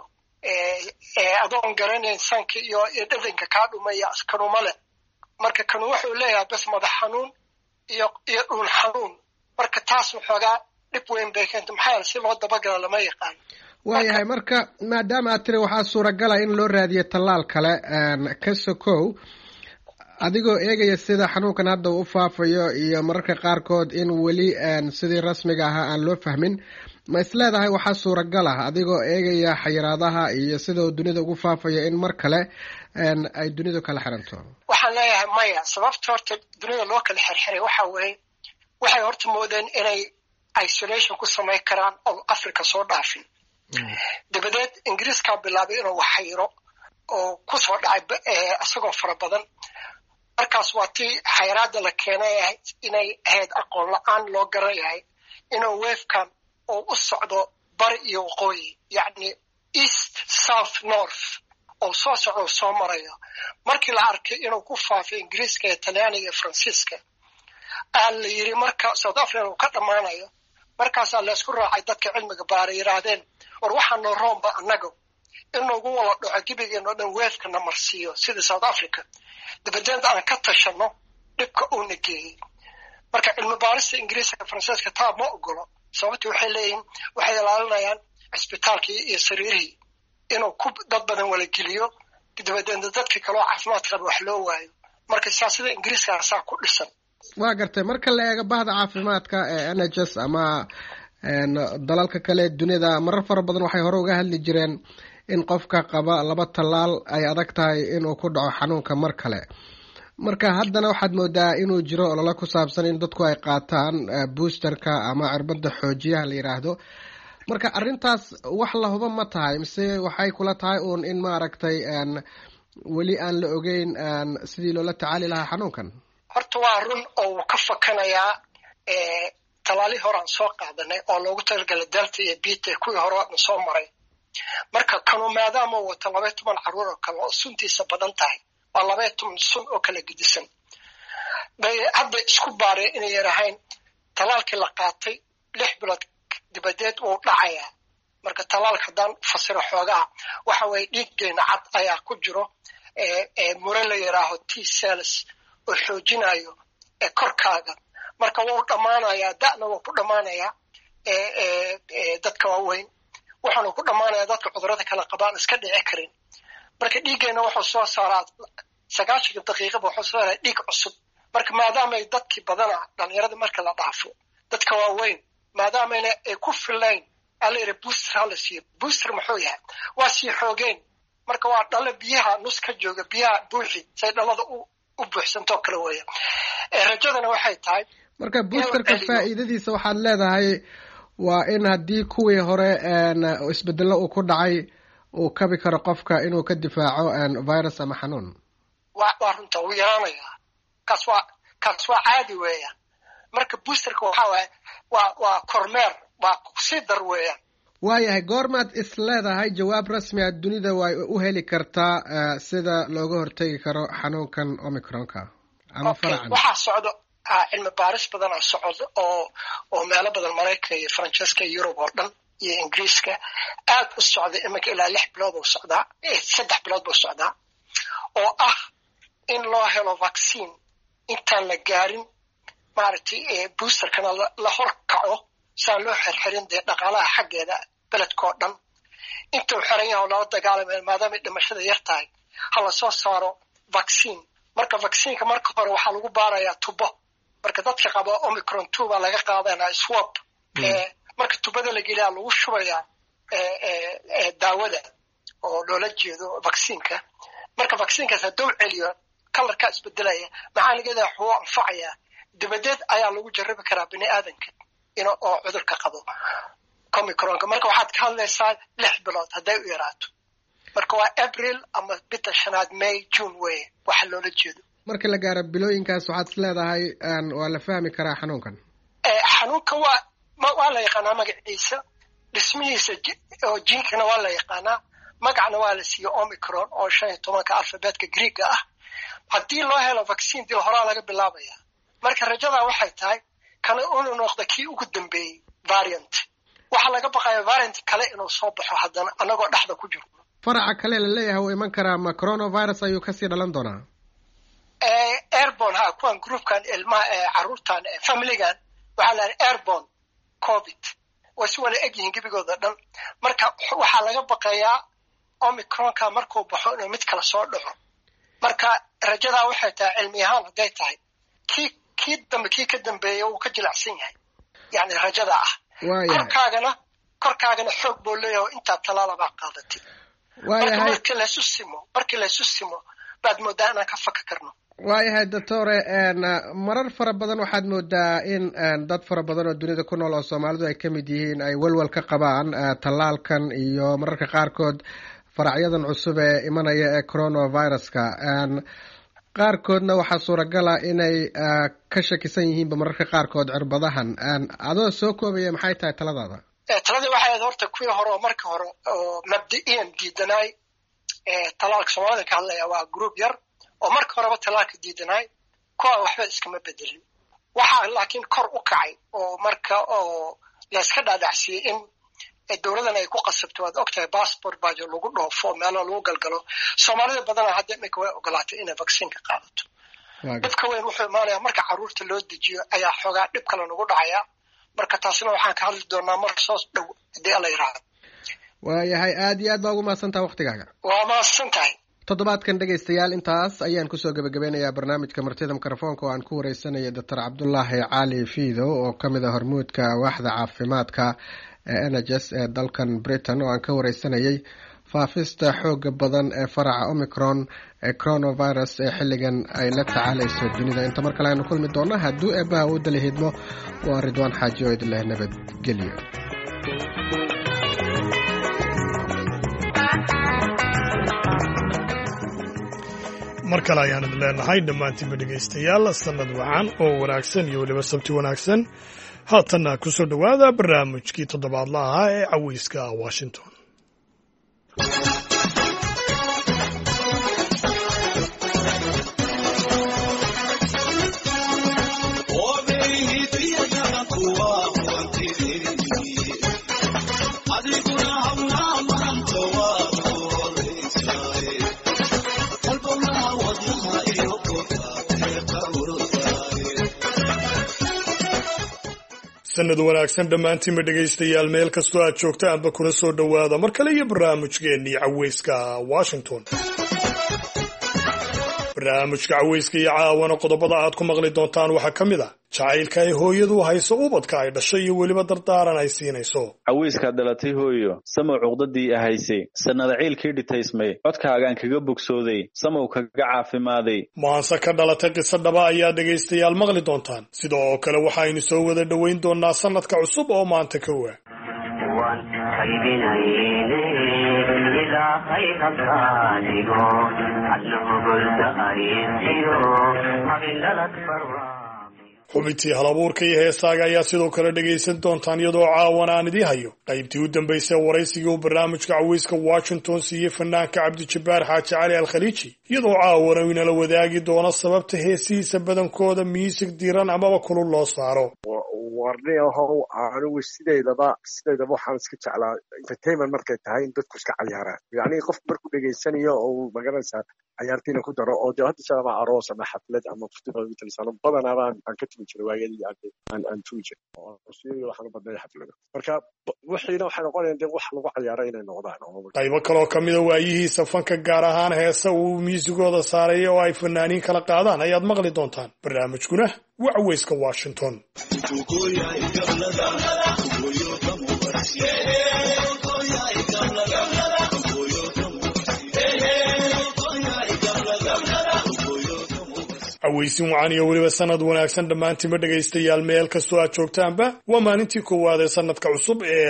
adoon garanayn sanka iyo dhadhanka kaa dhumaya askaruma leh. marka kanu wuxuu leeyahay bas madax xanuun iyo dhuun xanuun. marka taas waxoogaa dhib weyn bay keentay maxaa si loo dabagala lama yaqaan. waayahay marka maadaama aad tiri waxaa suuragala in loo raadiyo tallaal kale ka sokow adigoo eegaya sida xanuunkan hadda uu u faafayo iyo mararka qaarkood in weli sidii rasmiga ahaa aan loo fahmin ma isleedahay waxaa suuragal ah adigoo eegaya xayiraadaha iyo sida uu dunida ugu faafayo in mar kale ay dunidu kala xiranto? waxaan leeyahay maya. sababta horta dunida loo kala xirxiray waxa weeye waxay horta moodeen inay isolation ku samayn karaan oo Africa soo dhaafin. dabadeed Ingiriiska bilaabay inuu waxayro oo ku soo dhacay asagoo fara badan. markaas waa tii xayiraada la keenay inay ahayd aqoon la'aan loo garanayay inuu weefkan oo u socdo bari iyo waqooyi yacni east south north oo soo socdo soo marayo. markii la arkay inuu ku faafay Ingiriiska iyo Talyaaniga iyo Faransiiska la yiri marka South Africa uu ka dhamaanayo. markaasaa la isku raacay dadka cilmiga baaray yiraahdeen war waxaan noo roomba annaga inuu wala dhaco gibigeena dhan weefkana marsiiyo sida South Africa. dabadeed aan ka tashano dhibka uu nageeyay. marka cilmi baarista Ingiriiska iyo Faransiiska taa ma ogolo. sababtoo waxay leeyihiin waxay ilaalinayaan isbitaalkii iyo sariirihii inuu dad badan wala geliyo dabadeed dadka kale oo caafimaad qaba wax loo waayo. marka siyaasada Ingiriiska saa ku dhisan waa gartay marka la eego bahda caafimaadka ee NHS ama dalalka kale dunida marar fara badan waxay hore uga hadli jireen in qofka qaba 2 tallaal ay adag tahay inuu ku dhaco xanuunka mar kale marka haddana waxaad moodaa inuu jiro olole ku saabsan in dadku ay qaataan boosterka ama cirbada xoojiyaha la yiraahdo marka arrintaas wax la hubo ma tahay mise waxay kula tahay uun in maaragtay weli aan la ogeyn sidii loola tacaali lahaa xanuunkan horta waa run oo ka fakanayaa talaali horaan soo qaadanay oo loogu talagalay delta iyo beta kuwii hore aan soo maray marka kanu maadaama uu wato 12 caruur oo kale oo suntiisa badan tahay waa 12 sun oo kala gedisan bay hadda isku baareen inay yarahayn talaalkii la qaatay 6 bilood dibadeed uu dhacayaa marka talaalka haddaan fasiro xoogaa waxa way dhiiggeena cad ayaa ku jiro mure la yiraaho T cells oo xoojinayo korkaaga marka wuu dhamaanayaa da'na wuu ku dhamaanayaa dadka waaweyn waxaanu ku dhamaanayaa dadka cudurrada kala qabaan iska dhici karin marka dhiiggeena wuxuu soo saaraa 90 daqiiqo wuxuu soo saaraa dhiig cusub marka maadaama ay dadkii badana dhalinyarada marka la dhaafo dadka waaweyn maadaama ay ku filayn alla booster hala siiyo booster muxuu yahay waa sii xoogeen marka waa dhalo biyaha nus ka jooga biyaha buuxi say dhalada u buuxsanto kala weeya rajadana waxay tahay marka boosterka faa'iidadiisa waxaad leedahay waa in haddii kuwii hore isbedelo uu ku dhacay uu kabi karo qofka inuu ka difaaco virus ama xanuun waa runta uu yaraanayaa kaas waa caadi weeyaan marka boosterka waa kormeer waa si dar weeyaan waayahay goormaad is leedahay jawaab rasmi ah dunida way u heli kartaa sida looga hortagi karo xanuunkan omicronka ama faracan waxaa socdo cilmi baaris badan oo socdo oo meelo badan Mareykanka iyo Faransiiska iyo Yurub oo dhan iyo Ingiriiska aad u socda iminka ilaa 6 bilood oo socda 3 bilood oo socda oo ah in loo helo vaccine intaan la gaarin maaragtay boosterkana la horkaco saan loo xirxirin dhaqaalaha xaggeeda beledkoo dhan intuu xiran yahay loo dagaalamay maadaama dhimashada yar tahay hala soo saaro vaccine marka vaccineka marka hore waxaa lagu baarayaa tubo marka dadka qaba Omicron 2 baa laga qaadanaa swab marka tubada la geliyaa lagu shubayaa daawada oo loola jeedo vaccineka marka vaccinekaas hadduu celiyo kalarka isbedelaya macaanigeeda wuxuu anfacayaa dibadeed ayaa lagu jarabi karaa bini aadanka oo cudurka qabo Omicronka marka waxaad ka hadlaysaa 6 bilood hadday u yaraato marka waa April ama bita shanaad May June way waxa loola jeedo marka la gaaro bilooyinkaas waxaad leedahay waa la fahmi karaa xanuunkan xanuunka waa la yaqaanaa magaciisa dhismihiisa oo jinkana waa la yaqaanaa magacna waa la siiyo Omicron oo 15 alfabeetka Greek ah haddii loo helo vaccine dil horaa laga bilaabaya marka rajada waxay tahay kana uu noqdo kii ugu dambeeyay variant waxa laga baqayaa variant kale inuu soo baxo haddana anagoo dhaxda ku jiro faraca kale la leeyahay oo iman karaa ma coronavirus ayuu ka sii dhalan doonaa airborne ha kuwan groupkan ilmaha caruurtan familygan waxa la airborne covid wasu wala egyihiin gabigooda dhan marka waxaa laga baqayaa Omicronka markuu baxo inuu mid kala soo dhaco marka rajada waxay tahay cilmi ahaan haday tahay kii ka dambeeyay uu ka jilacsan yahay yani rajada ah korkaagana xoog buu leeyahay intaa talaala baa qaadatay markii la simo baad moodaa inaan ka faka karno waayahay doctore marar fara badan waxaad moodaa in dad fara badan oo dunida ku nool oo Soomaalidu ay ka mid yihiin ay walwal ka qabaan talaalkan iyo mararka qaarkood faracyadan cusub ee imanaya ee coronaviruska qaarkoodna waxaa suuragal ah inay ka shakisan yihiinba mararka qaarkood cirbadahan adoo soo koobaya maxay tahay taladaada taladii waxay ahayd horta kuwii hore oo marka hore oo mabda'iyan diidanay talaalka Soomaalida ka hadlaya waa group yar oo marka horeba talaalka diidanay kuwa waxba iskama bedelin waxaa laakiin kor u kacay oo marka oo la iska dhaadhacsiyay in dowladan ay ku qasabto waad ogtahay passport baajo lagu dhoofo meelo lagu galgalo Soomaalida badan hadda imika way ogolaatay inay vaccine ka qaadato dadka weyn wuxuu imaanayaa marka caruurta loo dejiyo ayaa xoogaa dhib kale nagu dhacaya marka taasina waxaan ka hadli doonaa mar soo dhow hadii alla yiraahdo waayahay aad iyo aad baa ugu mahadsantahay waqtigaaga waa mahadsantahay toddobaadkan dhegaystayaal intaas ayaan kusoo gebagabeynayaa barnaamijka martida mikrofoonka oo aan ku wareysanaya doctor cabdulaahi cali fiidow oo ka mid a hormuudka waaxda caafimaadka ee NHS ee dalkan Britain oo aan ka wareysanayay faafista xooga badan ee faraca Omicron ee coronavirus ee xilligan ay la tacaalayso dunida. inta mar kale aynu kulmi doona hadduu eebbaha uu dalihidmo waa Ridwaan Xaaji oo idin leh nabadgelyo. mar kale ayaan idin leenahay dhammaantiinba dhegaystayaal sanad wacan oo wanaagsan iyo weliba sabti wanaagsan. haatanna ku soo dhowaada barnaamijkii toddobaadla ahaa ee caweyska Washington. sanad wanaagsan dhammaantiinba dhegaystayaal meel kastoo aad joogta amba kuna soo dhowaada mar kale iyo barnaamijkeennii caweyska Washington. barnaamijka caweyska iyo caawana qodobada aad ku maqli doontaan waxaa ka mid ah jacaylka ay hooyadu hayso ubadka ay dhashay iyo weliba dardaaran ay siinayso. caweyska dhalatay hooyo samow cuqdadii ahaysay sanada ciilkii dhitaysmay codkaagaan kaga bogsooday samow kaga caafimaaday. maanse ka dhalatay qiso dhaba ayaa dhegaystayaal maqli doontaan. sidoo oo kale waxaynu soo wada dhoweyn doonaa sanadka cusub oo maanta ka waa xubintii halabuurka iyo heesaaga ayaa sidoo kale dhegaysan doontaan iyadoo caawan aan idii hayo qaybtii u dambaysay waraysigii uu barnaamijka caweyska Washington siiyey fanaanka cabdijabbaar xaaji cali alkhaliiji iyadoo caawana inala wadaagi doono sababta heesihiisa badankooda miisig diiran amaba kulul loo saaro. warneyahow anigu sideedaba waxaan iska jeclaa entertainment markay tahay in dadku iska cayaaraan yacni qof markuu dhegaysanayo oo magaranaysaa cayaartiina ku daro oo dee hadda shalama aroos ama xaflad ama festival badanaba aan ka tumi jiray waayadii aan tumi jiray waxaan u badnay xaflada marka wixiina waxay noqonayaan dee wax lagu cayaaro inay noqdaan. qaybo kaloo ka mida waayihiisa fanka gaar ahaan heesa uu miisigooda saaray oo ay fanaaniin kala qaadaan ayaad maqli doontaan. barnaamijkuna waa caweyska Washington. caweysin wacan iyo weliba sanad wanaagsan dhammaantiinba dhegaystayaal meel kastoo aad joogtaanba waa maalintii koowaad ee sanadka cusub ee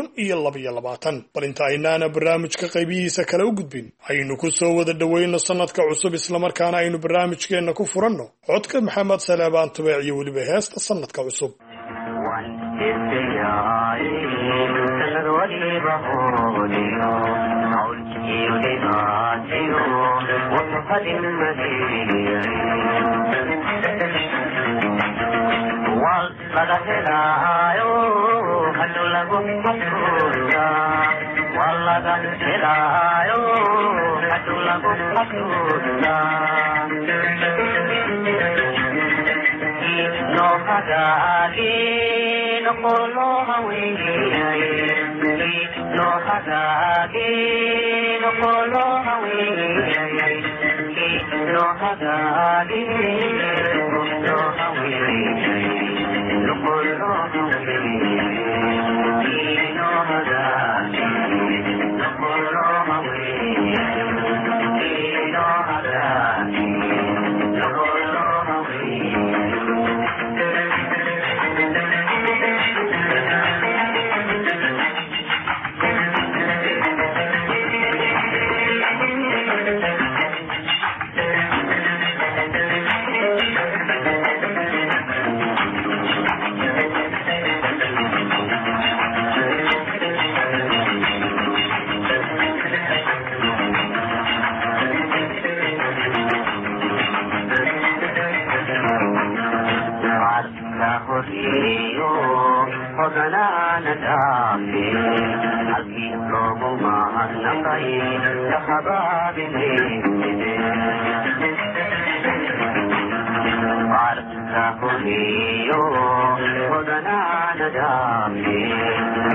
2022. bal inta aynaana barnaamijka qaybihiisa kale u gudbin aynu ku soo wada dhoweyno sanadka cusub islamarkaana aynu barnaamijkeenna ku furanno codka maxamed saleebaan tubeec iyo weliba heesta sanadka cusub.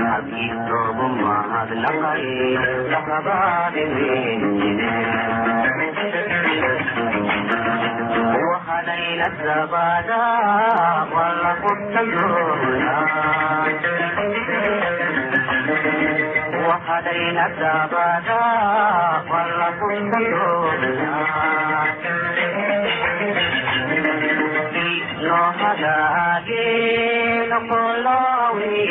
Thank you. وهدينا الزبادة والقدس الدنيا وهدينا الزبادة والقدس الدنيا نهداكي نقولوي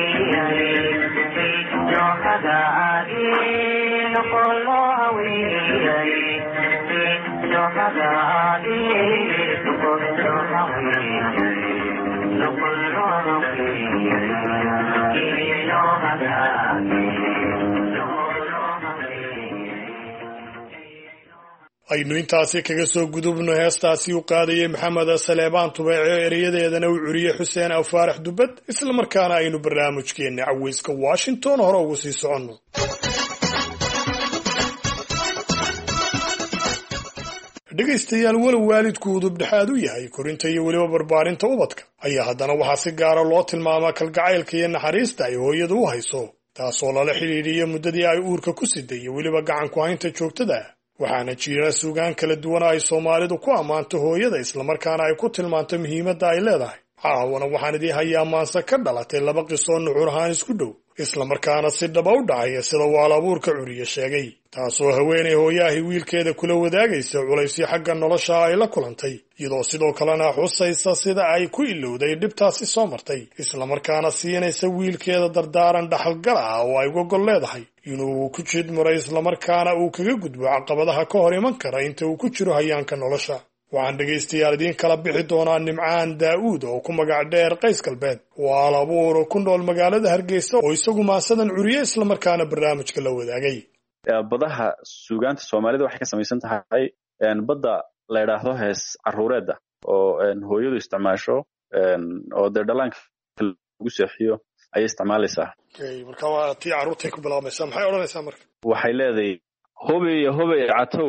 نهداكي نقولوي aynu intaasi kaga soo gudubno heestaasi u qaadayay maxamed saleebaan tubeece ereyadeedana uu curiyey xuseen afaarax dubad isla markaana aynu barnaamijkeena caweyska Washington hore ugu sii soconno. dhegaystayaal walow waalidku udub dhexaad u yahay korinta iyo weliba barbaarinta ubadka ayaa haddana waxaa si gaara loo tilmaamaa kalgacaylka iyo naxariista ay hooyadu u hayso taasoo lala xidhiidhiyo muddadii ay uurka ku siday iyo weliba gacan ku haynta joogtada waxaana jira suugaan kala duwan ay Soomaalidu ku ammaanto hooyada islamarkaana ay ku tilmaanto muhiimadda ay leedahay. caawana waxaan idin hayaa maanse ka dhalatay laba qiso nuxur ahaan isku dhow islamarkaana si dhaba u dhacaya sida waal abuurka curiye sheegay taasoo haweenay hooyahay wiilkeeda kula wadaagaysa culaysyo xagga nolosha ay la kulantay iyadoo sidoo kalena xusaysa sida ay ku ilowday dhibtaasi soo martay islamarkaana siinaysa wiilkeeda dardaaran dhaxalgal ah oo ay uga gol leedahay inuu ku jidmuray islamarkaana uu kaga gudbo caqabadaha ka hor iman kara inta uu ku jiro hayaanka nolosha. waxaan dhegaystayaal idiin kala bixi doonaa Nimcaan Daa'uud oo ku magac dheer Qays Galbeed waa abuur ku nool magaalada Hargeysa oo isagu maasadan curiye isla markaana barnaamijka la wadaagay. badaha suugaanta Soomaalida waxay ka samaysan tahay badda la yiraahdo hees caruureeda oo hooyadu isticmaasho oo dhalaanka lagu seexiyo ay isticmaalaysaa. marka waa tii caruurtay ku bilaabaysaa maxay oranaysaa marka waxay leedahay hobey catow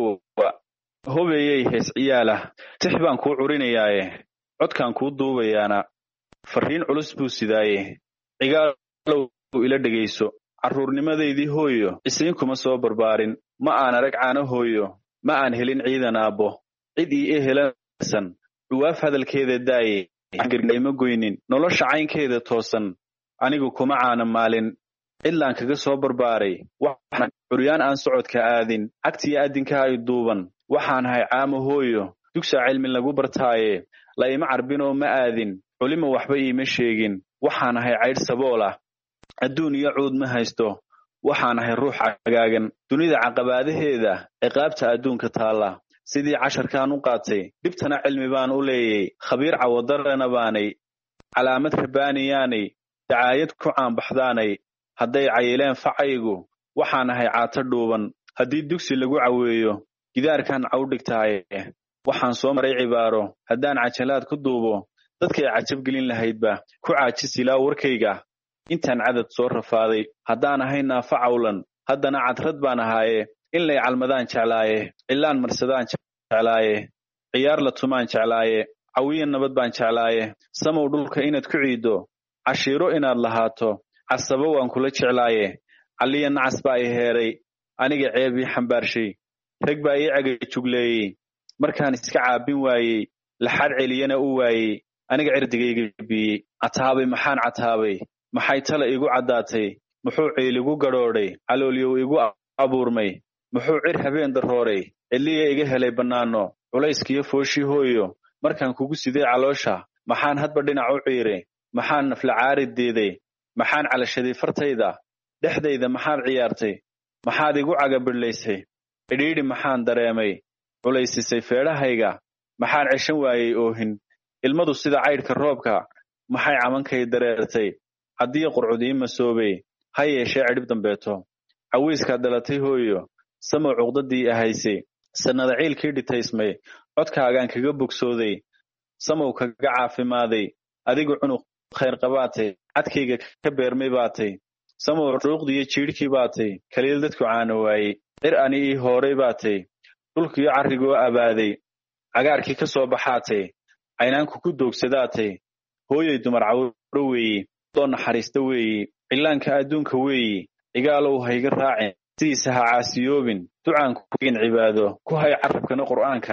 hobeeyay hees ciyaala tix baan ku curinayaaye codkan ku duubayaana fariin culus buu sidaaye cigaalow ila dhageyso caruurnimadeedii hooyo isiin kuma soo barbaarin ma aan arag caano hooyo ma aan helin ciidan aabbo cid ii helansan duwaaf hadalkeeda daaye gargayma goynin nolosha caynkeeda toosan anigu kuma caana maalin cidlaan kaga soo barbaaray waxaan curyaan aan socodka aadin cagtiyo aadinka ay duuban waxaan hay caamo hooyo dugsa cilmi lagu bartaaye la ima carbinoo ma aadin culimo waxba iima sheegin waxaan hay cayd saboola adduun iyo cuud ma haysto waxaan hay ruux cagaagan dunida caqabaadaheeda ciqaabta adduunka taala sidii casharkaan u qaatay dibtana cilmi baan u leeyay khabiir cawadarana baanay calaamad rabaaniyaanay dacaayad ku caanbaxdaanay hadday cayileen facaygu waxaan hay caato dhuuban haddii dugsi lagu caweeyo gidaarkan cawdhigtaaye waxaan soo maray cibaaro haddaan cajalaad ku duubo dadkay cajab gelin lahaydba ku caajisilaa warkayga intaan cadad soo rafaaday haddaan ahayn naafa cawlan haddana cadrad baan ahaaye in lay calmadaan jeclaaye cilaan marsadaan jeclaaye ciyaar la tumaan jeclaaye cawiya nabad baan jeclaaye samow dhulka inaad ku ciiddo cashiiro inaad lahaato casabo waan kula jeclaaye caliya nacas baa i heeray aniga ceebii xambaarshay rag baa ii cagay jugleeyey markaan iska caabin waayey laxad celiyana u waayey aniga cirdigayga biyey cataabay maxaan cataabay maxay tala igu caddaatay muxuu ciiligu gadhoodhay caloolyow igu abuurmay muxuu cir habeen darooray celiya iga helay bannaano culayskiyo fooshii hooyo markaan kugu sidey caloosha maxaan hadba dhinac u ciiray maxaan nafla caarid deeday maxaan calashaday fartayda dhexdayda maxaad ciyaartay maxaad igu cagabidhlaysay idhiidhi maxaan dareemay culaysisay feedhahayga maxaan ceshan waayey oohin ilmadu sida caydhka roobka maxay camankay dareertay haddii qurcudii masoobay ha yeeshee cidhib dambeeto cawiiskaad dhalatay hooyo samow cuqdadii ahaysay sannada ciilkii dhitaysmay codkaagaan kaga bogsooday samow kaga caafimaaday adigu cunuq khayr qabaatay cadkayga ka beermay baatay samow dhuuqdiyo jiidhkii baatay kaliil dadku caano waayey cir ani ii hooray baatay dhulkiyo carrigoo abaaday cagaarkii ka soo baxaatay caynaanku ku doogsadaatay hooyay dumar cawro weeyi doo naxariista weeyi cillaanka adduunka weeyi cigaalow hayga raacin sidiisa ha caasiyoobin ducaanku kugin cibaado ku hay carrabkana qur'aanka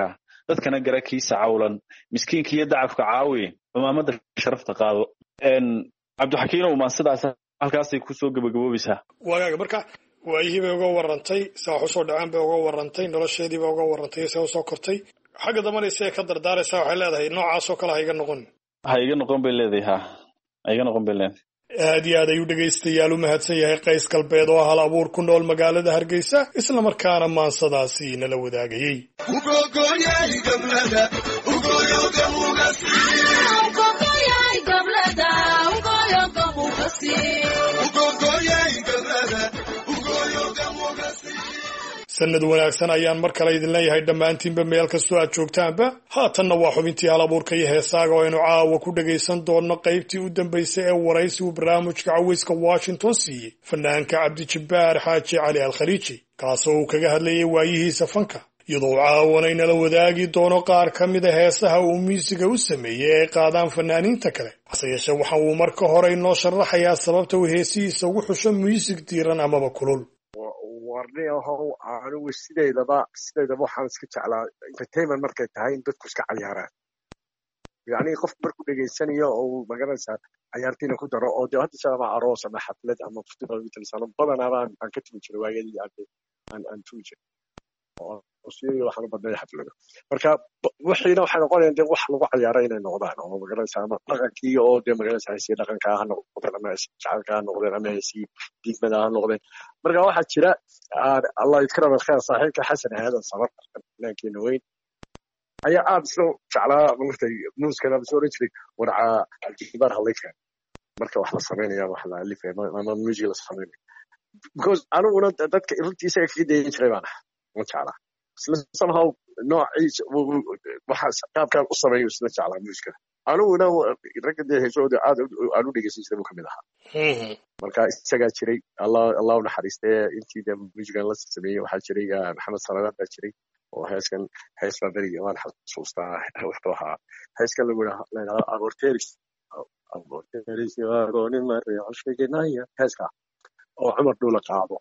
dadkana gara kiisa cawlan miskiinka iyo dacafka caawi cumaamada sharafta qaado cabdixakiinow maan sidaas halkaasay kusoo gabagaboobaysaa waagaaga marka waayihii bay uga warantay saa wax usoo dhaceen bay uga warantay nolosheedii bay uga warantay see usoo kortay xagga dambana isee ka dardaaraysaa waxay leedahay noocaasoo kale ha iga noqon bay leedahay ha iga noqon bay leedahay aad iyo aad ayuu dhegaystayaal u mahadsan yahay Qays Galbeed oo hal abuur ku nool magaalada Hargeysa isla markaana maansadaasi nala wadaagayay sanad wanaagsan ayaan mar kale idin leeyahay dhammaantiinba meel kastoo aad joogtaanba haatanna waa xubintii hal abuurka iyo heesaaga oo aynu caawa ku dhagaysan doonno qaybtii u dambaysay ee waraysigu barnaamijka cawayska Washington siiyey fanaanka Cabdijabbaar Xaaji Cali Al-Khaliiji kaasoo uu kaga hadlayay waayihiisa fanka iyadoo caawana inala wadaagi doono qaar ka mid a heesaha uu muusiga u sameeyey ee qaadaan fanaaniinta kale hase yeeshee waxa uu marka hore inoo sharaxayaa sababta uu heesihiisa ugu xusho muusig diiran amaba kulul warniyahow anigu sideedaba waxaan iska jeclaa entertainment markay tahay in dadku iska cayaaraan yacni qof markuu dhegaysanayo oo magaranaysaa cayaartiina ku daro oo dee hadda ama aroos ama xaflad ama festival mitalsano badanaaba aan ka tumi jiray waayadii aan tumi jiray oo sidii waxaan u badnay xaflado marka wixiina waxay noqonayaan dee wax lagu cayaara inay noqdaan oo magaranaysaa ama dhaqankii oo dee magaranaysaa heesii dhaqankaa ha noqdeen ama heesii jacaylka ha noqdeen ama heesii diidmada ha noqdeen marka waxaa jira allah yadkram alkheer saaxiibka xasan aadan samar fanaankeena weyn ayaa aad isla jeclaa martay muuskana soo oran jiray warca Cabdijabbaar hallaykan marka wax la sameynaya wax la alifay ama music la sameynaya because aniguna dadka runtii isaga kaga dayan jiray baan ma jeclaa isla somehow noociisa waxa qaabkan u sameeyo isla jeclaa muusikada aniguna ragga dee heesooda aad aan u dhegeysan jiray ka mid ahaa marka isagaa jiray allah u naxariistay intii dee muusigan la sameeyey waxaa jiray maxamed salaad baa jiray oo hees baa berigi waan xasuustaa wuxuu ahaa heeskan lagu yidhaahdo aborteris waagonin mare cushiginaya heeska oo cumar dhuula qaado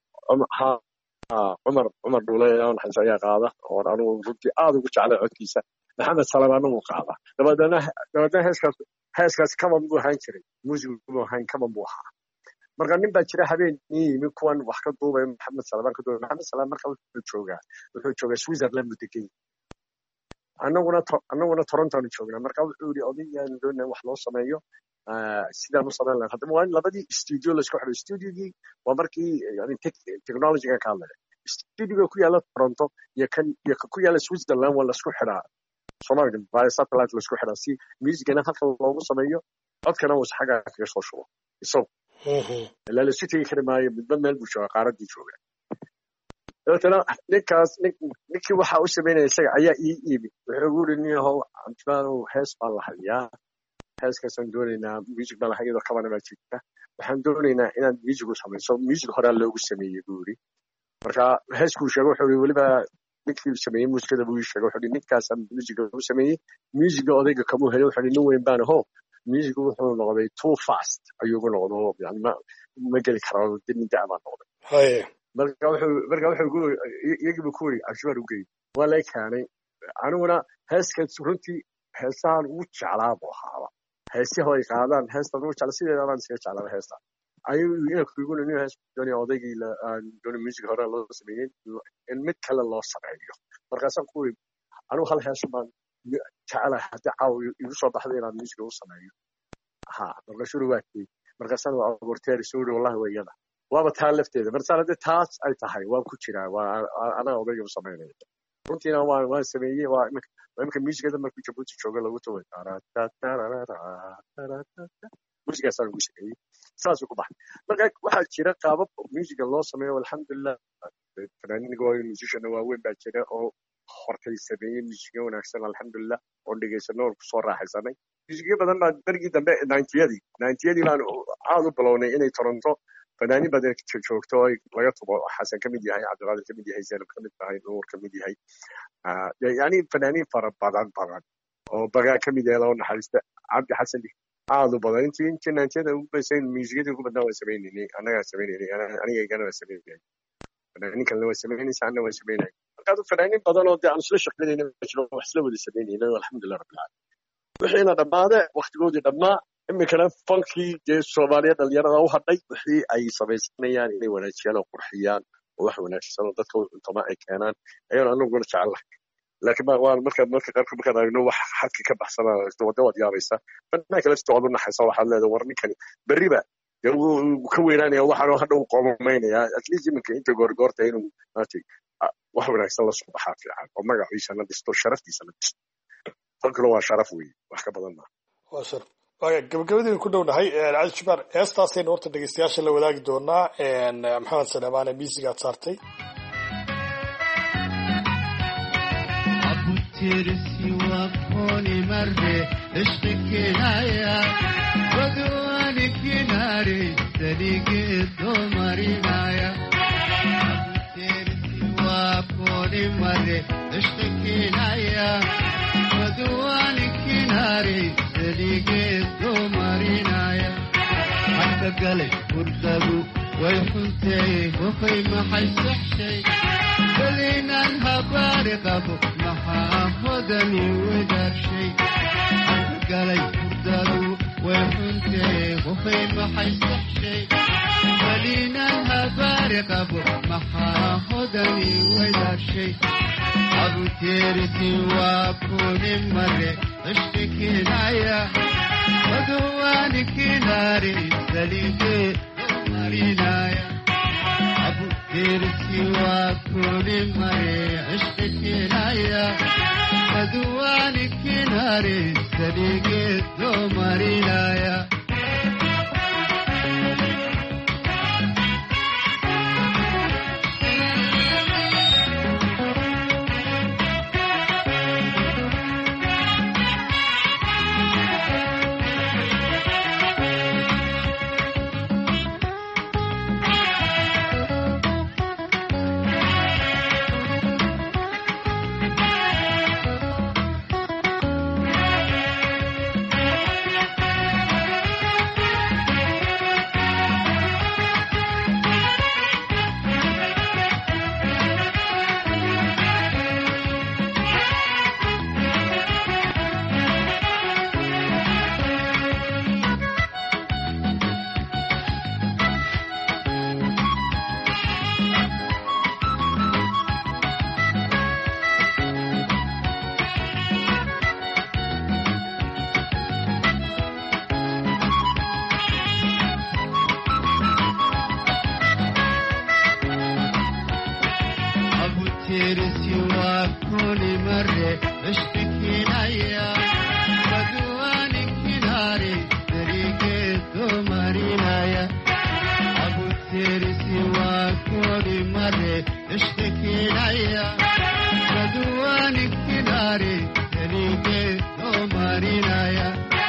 cumar dhuule ayaa qaada oo anigu runtii aad ugu jeclay codkiisa maxamed salaamaana wuu qaada dabadeedna heeskaas kaban buu ahaan jiray muusigu buu ahaan kaban buu ahaa marka nin baa jira habeenii yimi kuwan wax ka duubay maxamed salaam ka duubay maxamed salaam marka wuxuu joogaa Switzerland buu degay annaguna Toronto aan joognaa marka wuxuu yiri odayaan doonay wax loo sameeyo sidaan u sameyn lahaa hadaba waa labadii studio la isku xidhay studio-gii waa markii yani technology-ga ka hadlay studio-ga ku yaala Toronto iyo kan ku yaala Switzerland waa la isku xidhaa Soomaaliga baa satellite la isku xidhaa si music-na halka loogu sameeyo codkana uu xaga kaga soo shubo ilaa la sitay karimayo midba meel buu joogaa qaaradii jooga dadana ninkii waxa uu sameeyay isaga ayaa ii yimid wuxuu ugu leeyahay Cabdijabbaar hees baa la hayaa heeskaasaan doonaynaa music baa la hayado kabana baa jirta waxaan doonaynaa inaan music u sameeyo music hore loogu sameeyay buu yiri marka heeskuu sheegay wuxuu waliba ninkii sameeyay muusikada buu sheegay wuxuu ninkaas music u sameeyay music odayga kamu helay wuxuu nin weyn baan aho music wuxuu noqday too fast ayuu noqdo yani ma geli karo din dacba noqday marka wuxuu iyagu ku yiri Cabdijabbaar u geey waa la keenay aniguna heeskaas runtii heesaan ugu jeclaa buu ahaa heesi hooy qaadaan heestan ugu jeclaa sideeda aan iska jeclaa heesta ayuu inuu kugu leeyahay hees doonay odaygii la doonay music hore loo sameeyay in mid kale loo sameeyo markaasaan ku yiri anigu hal hees baan jeclaa hadda caaw igu soo baxday inaan music u sameeyo marka shuruwaadkii markaasaan waa aborteeri suuri wallahi wayada waaba taa lafteeda marka hadda taas ay tahay waan ku jiraa waa ana odayga u sameeyay runtiina waan sameeyay waa imika muusikada markuu Djibouti jooga lagu taway muusikada lagu sameeyay saas ku baxay marka waxaa jira qaabab muusiga loo sameeyo alxamdulillah fanaaniinta waa musician waa weyn baa jira oo hortay sameeyay muusiga wanaagsan alxamdulillah oo dhigeysano oo ku soo raaxaysanay muusiga badan baa berigii dambe 90yadii baan aad u bilownay inay Toronto fanaaniin badan joogto oo laga tubo xasan kamid yahay Cabdiqaadir kamid yahay Zainab kamid yahay Nuur kamid yahay yani fanaaniin fara badan oo bagaa kamid yahay loo naxariista Cabdi Xasan aad u badan intii naantiyada ugu baysan muusikada ugu badan waa sameeyay aniga sameeyay aniga igana sameeyay fanaaniin kale waa sameeyay saana waa sameeyay markaad fanaaniin badan oo dee aan isla shaqaynayna ma jiro wax isla wada samaynayna alxamdulilah rabbil caalamiin wixiina dhammaade waqtigoodii dhammaa iminkana fankii dee soomaaliya dhalinyarada u hadhay wixii ay samaysanayaan inay wanaajiyaan oo qurxiyaan oo wax wanaagsan oo dadka cuntama ay keenaan ayaan anaguna jecelahay laakiin marka qaarkood markaad aragno wax xadka ka baxsana wada waad yaabaysa fanaanka laftiisa waad u naxaysa waxaad leedahay war ninkani berriba dee wuu ka weynaanaya waxaanoo hadha u qoomamaynaya at least iminka inta goorgoorta inuu maaragtay wax wanaagsan la soo baxaa fiican oo magaciisa la dhisto sharaftiisa la dhisto fankuna waa sharaf weeye wax ka badan maaha waa sharaf gabagabadii ku dhownahay cali jubaar heestaasaynu horta dhegeystayaasha la wadaagi doonaa maxamed salamaane miisigaad saartay ترسي وكوني مرة اشتكي هيا ودوانك ناري سليقي الدمري نايا ترسي وكوني مرة اشتكي هيا ودوانك ناري سليقي الدمري نايا حتى قلب وردبو ويحنتي وخي ما حيصح شي خلينا نهبار قبو محافظني ودار شي قالي فردارو ويحنتي وخي ما حيصح شي خلينا نهبار قبو محافظني ودار شي أبو تيرتي وابوني مرة اشتكي نايا ودوانك ناري سليقي مرينايا أبو ترسي وكل مري عشقك نايا ودوانك ناري سليقي مرينايا ترسي وكل مرة اشتكي نايا ودوانك ناري طريقي تمري نايا أبو ترسي وكل مرة اشتكي نايا ودوانك ناري طريقي تمري نايا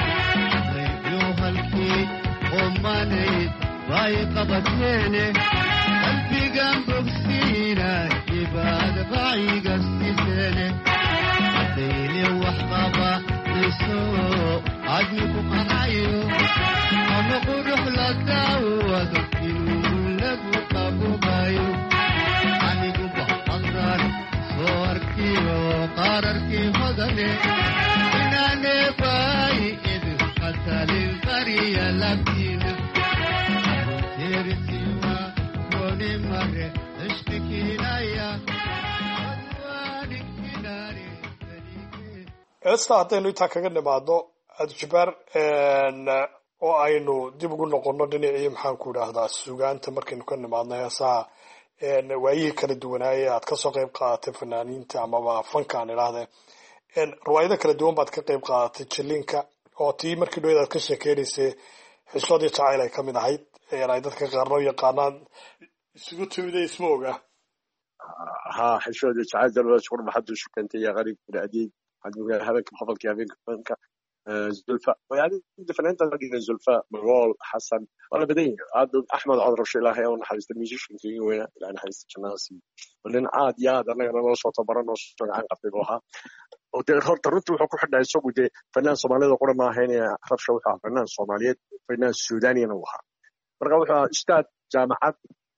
ضيقوا هالكي أماني ضايقة بطنيني قلبي جنبك سينا يبعد بعيق السيسنة عديلي وحبابا لسوق عدني فوق عيو أنا قروح لداوة كيلو لك وقابو بايو عمي قبا أقرار صوركي وقراركي هدني إنا نباي إذ قتل القرية لبتينا ترسي وكوني مرة اشتكي نايا heesta haddaynu intaa kaga nimaadno cabdijabaar oo aynu dib ugu noqono dhinacii maxaanku idhaahdaa sugaanta markaynu ka nimaadno heesaha waayihii kala duwanaaye aad kasoo qayb qaadatay fanaaniinta amaba fankaan idhaahdee riwaayado kala duwan baad ka qayb qaadatay jiliinka oo tii markii dhoweed aad ka sheekeynaysay xishoodii jacayl ay kamid ahayd ay dadka qaarno yaqaanaan isugu timida isma oga ha xishoodii jacayl dalwada shukur maxadu shukantay ya qariib kudhacdiyey waxaad habeenka qofalkii habeenka fanka zulfa yani fanaaniinta ragina zulfa magool xasan waa la badan yahay aad axmed codrasho ilaahay oo naxariista musiciankii weyna ilaahay naxariista janaasi nin aad iyo aad annagana noo soo tabaran noo soo gacan qabtay buu ahaa oo dee horta runtii wuxuu ku xidhnaa isagu dee fanaan soomaalida qura ma ahayn rabsha wuxuu ahaa fanaan soomaaliyeed fanaan suudaniyana uu ahaa marka wuxuu ahaa ustaad jaamacad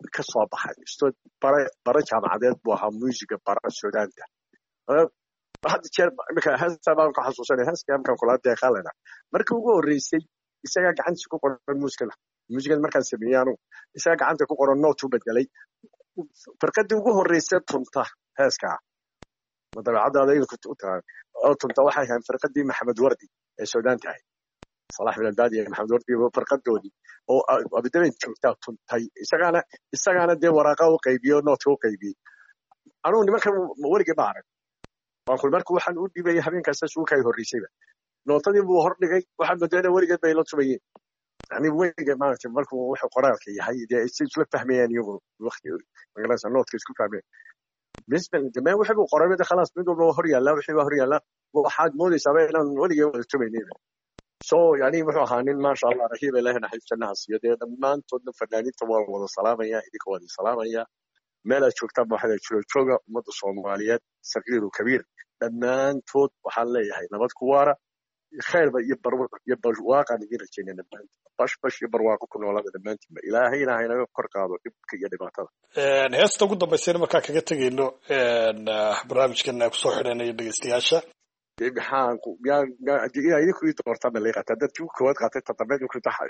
ka soo baxay bara jaamacadeed buu ahaa muusiga bara suudaanta hadda jeer marka heestaa baan ku xasuusanay heeskaa markaan kula deeqaalena markii ugu horreysay isagaa gacantiisa ku qoran muusikada markaan sameeyey anugu isagaa gacanta ku qoran noot u bedelay farqadii ugu horreysay tunta heeskaa dabeecadaada u tahay oo tunta waxay ahayn farqadii maxamed wardi ee suudaanta ahayd صلاح بن البادي محمد وردي فرقدودي oo abidabay joogtaa tuntay isagaana dee waraaqa u qaybiyo noot u qaybiyo anuu nimanka weliga baaran waan kul markuu waxaan u dhibay habeenkaas suuqay horreysayba nootadii buu hor dhigay waxaan badana weligeed bay la tumayeen yani weliga maanta markuu wuxuu qoraalka yahay dee isla fahmayaan iyagu waqti magaalada nootka isku fahmeen بالنسبه للجماعه وحبوا قرابه ده خلاص بدهم هور يلا وحبوا هور يلا وحد مودي سابقنا ولي تمينين يعني wuxuu ahaa nin ma sha Allah rahiib ilaahna xifsanaha siyadee dhammaantoodna fanaaniinta waa wada salaamaya idinka wada salaamaya meel aad joogtaan waxaad jooga ummadda Soomaaliyeed saqiir iyo kabiir dhammaantood waxaan leeyahay nabad ku waara khayrba iyo barwaaqo idin rajaynayna bash iyo barwaaqo ku noolada dhammaantiin ilaahayna haynaga kor qaado dhibka iyo dhibaatada heesta ugu dambeysay markaa kaga tagayno barnaamijkan ku soo xidhanay dhageystayaasha imtixaanku idinku ii doortaan leeqata dadkii koowaad qaatay tatabeed ku taxaa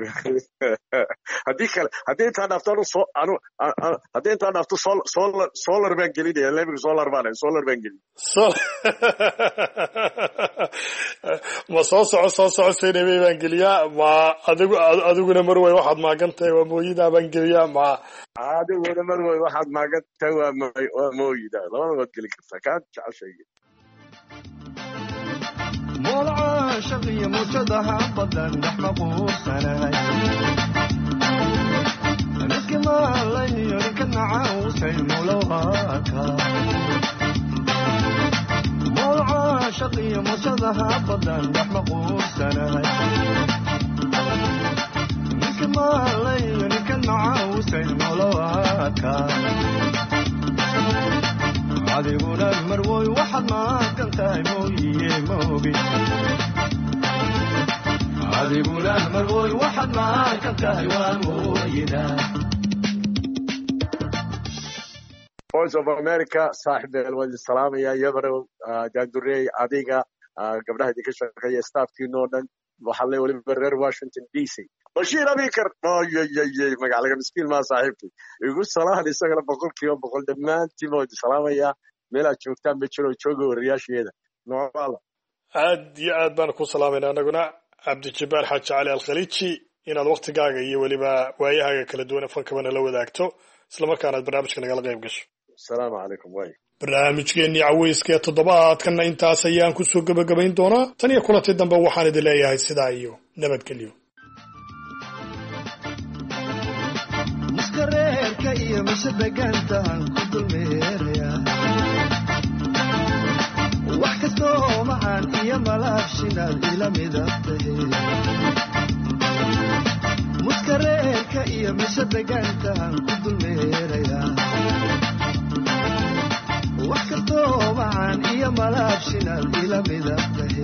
haddii intaan dhaafto solar baan gelinaya lebiga solar baan gelin ma soo soco saynabey baan geliyaa ma adiguna marwey waxaad maagantahay waa mooyidaa baan geliyaa ma adiguna marwey waxaad maagantahay waa mooyidaa labadabaad gelin kartaa kaa jeceshay مولع شقي مجدها بدن نحمقو سناي نسك ما لين يركن عاوسي مولوهاكا مولع شقي مجدها بدن نحمقو سناي نسك ما لين يركن عاوسي مولوهاكا adiguna marwoy waxaad maaqan tahay mooyiye moogi adiguna marwoy waxaad maaqan tahay waa mooyida Voice of America saaxiibeel wadi salaamaya yabaro daandurey adiga gabdhaha idinka shaqeeya staafkiinoo dhan waxaa leeyahay waliba reer Washington DC Bashir Abikar magaalada miskiin ma saaxiibkii igu salaam isagana 100% dhammaantiin wadi salaamaya meel aad joogtaan ma jiro jooga wariyaasheeda noocaala aad iyo aad baan ku salaamayna anaguna Cabdijabaar Xaaji Cali Al-Khaliiji inaad waqtigaaga iyo waliba waayahaaga kala duwan fankabana la wadaagto isla markaana barnaamijka nagala qayb gasho assalaamu calaykum way barnaamijkeennii caweyska ee toddobaadkana intaas ayaan ku soo gabagabayn doonaa tan iyo kulantii dambe waxaan idin leeyahay sidaa iyo nabadgelyo muskareerka iyo misadegantaan ku dulmeeraya wax kastoo macaan iyo malaabshinaad ila midabtahe muskareerka iyo misadegantaan ku dulmeeraya wax kastoo macaan iyo malaabshinaad ila midabtahe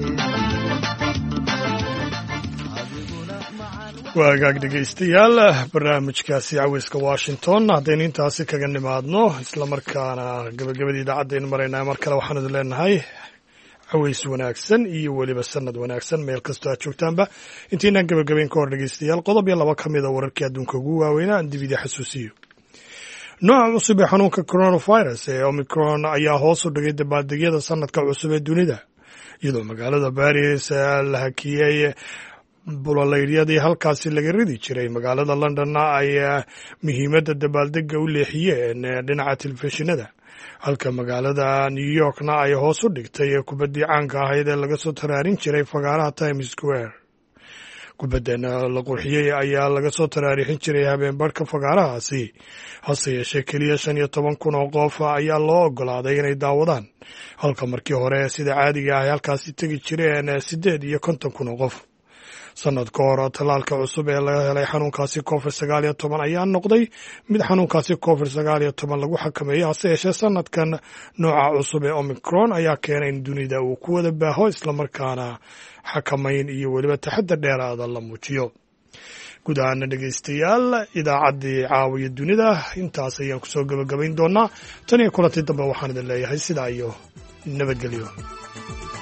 waagaag dhegaystayaal barnaamijkaasi caweyska Washington haddaynu intaasi kaga nimaadno islamarkaana gabagabadii idaacadaynu maraynaa mar kale waxaan idin leenahay caweys wanaagsan iyo weliba sanad wanaagsan meel kastoo aad joogtaanba intaynaan gabagabayn ka hor dhegaystayaal qodob iyo laba ka mida wararkii adduunka ugu waaweynaa aan dib idii xasuusiyo nooca cusub ee xanuunka coronavirus ee omicron ayaa hoos u dhigay dabaaldegyada sanadka cusub ee dunida iyadoo magaalada Paris la hakiyey bulaleydyadii halkaasi laga ridi jiray magaalada Londonna ay muhiimadda dabaaldega u leexiyeen dhinaca telefishinada halka magaalada New Yorkna ay hoos u dhigtay kubaddii caanka ahayd ee laga soo taraarin jiray fagaaraha Times Square kubaddan la qurxiyey ayaa laga soo taraarixin jiray habeenbarhka fagaarahaasi hase yeeshee keliya 15,000 oo qof ayaa loo ogolaaday inay daawadaan halka markii hore sida caadiga ah halkaasi tegi jireen 58,000 oo qof sanad ka hor talaalka cusub ee laga helay xanuunkaasi COVID-19 ayaa noqday mid xanuunkaasi COVID-19 lagu xakameeyo hase yeeshee sanadkan nooca cusub ee Omicron ayaa keenay in dunida uu ku wada baaho islamarkaana xakamayn iyo weliba taxadar dheeraada la muujiyo guud ahaana dhegaystayaal idaacaddii caawiya dunida intaas ayaan kusoo gebagabayn doonaa tan iyo kulantii dambe waxaan idin leeyahay sidaa iyo nabadgelyo.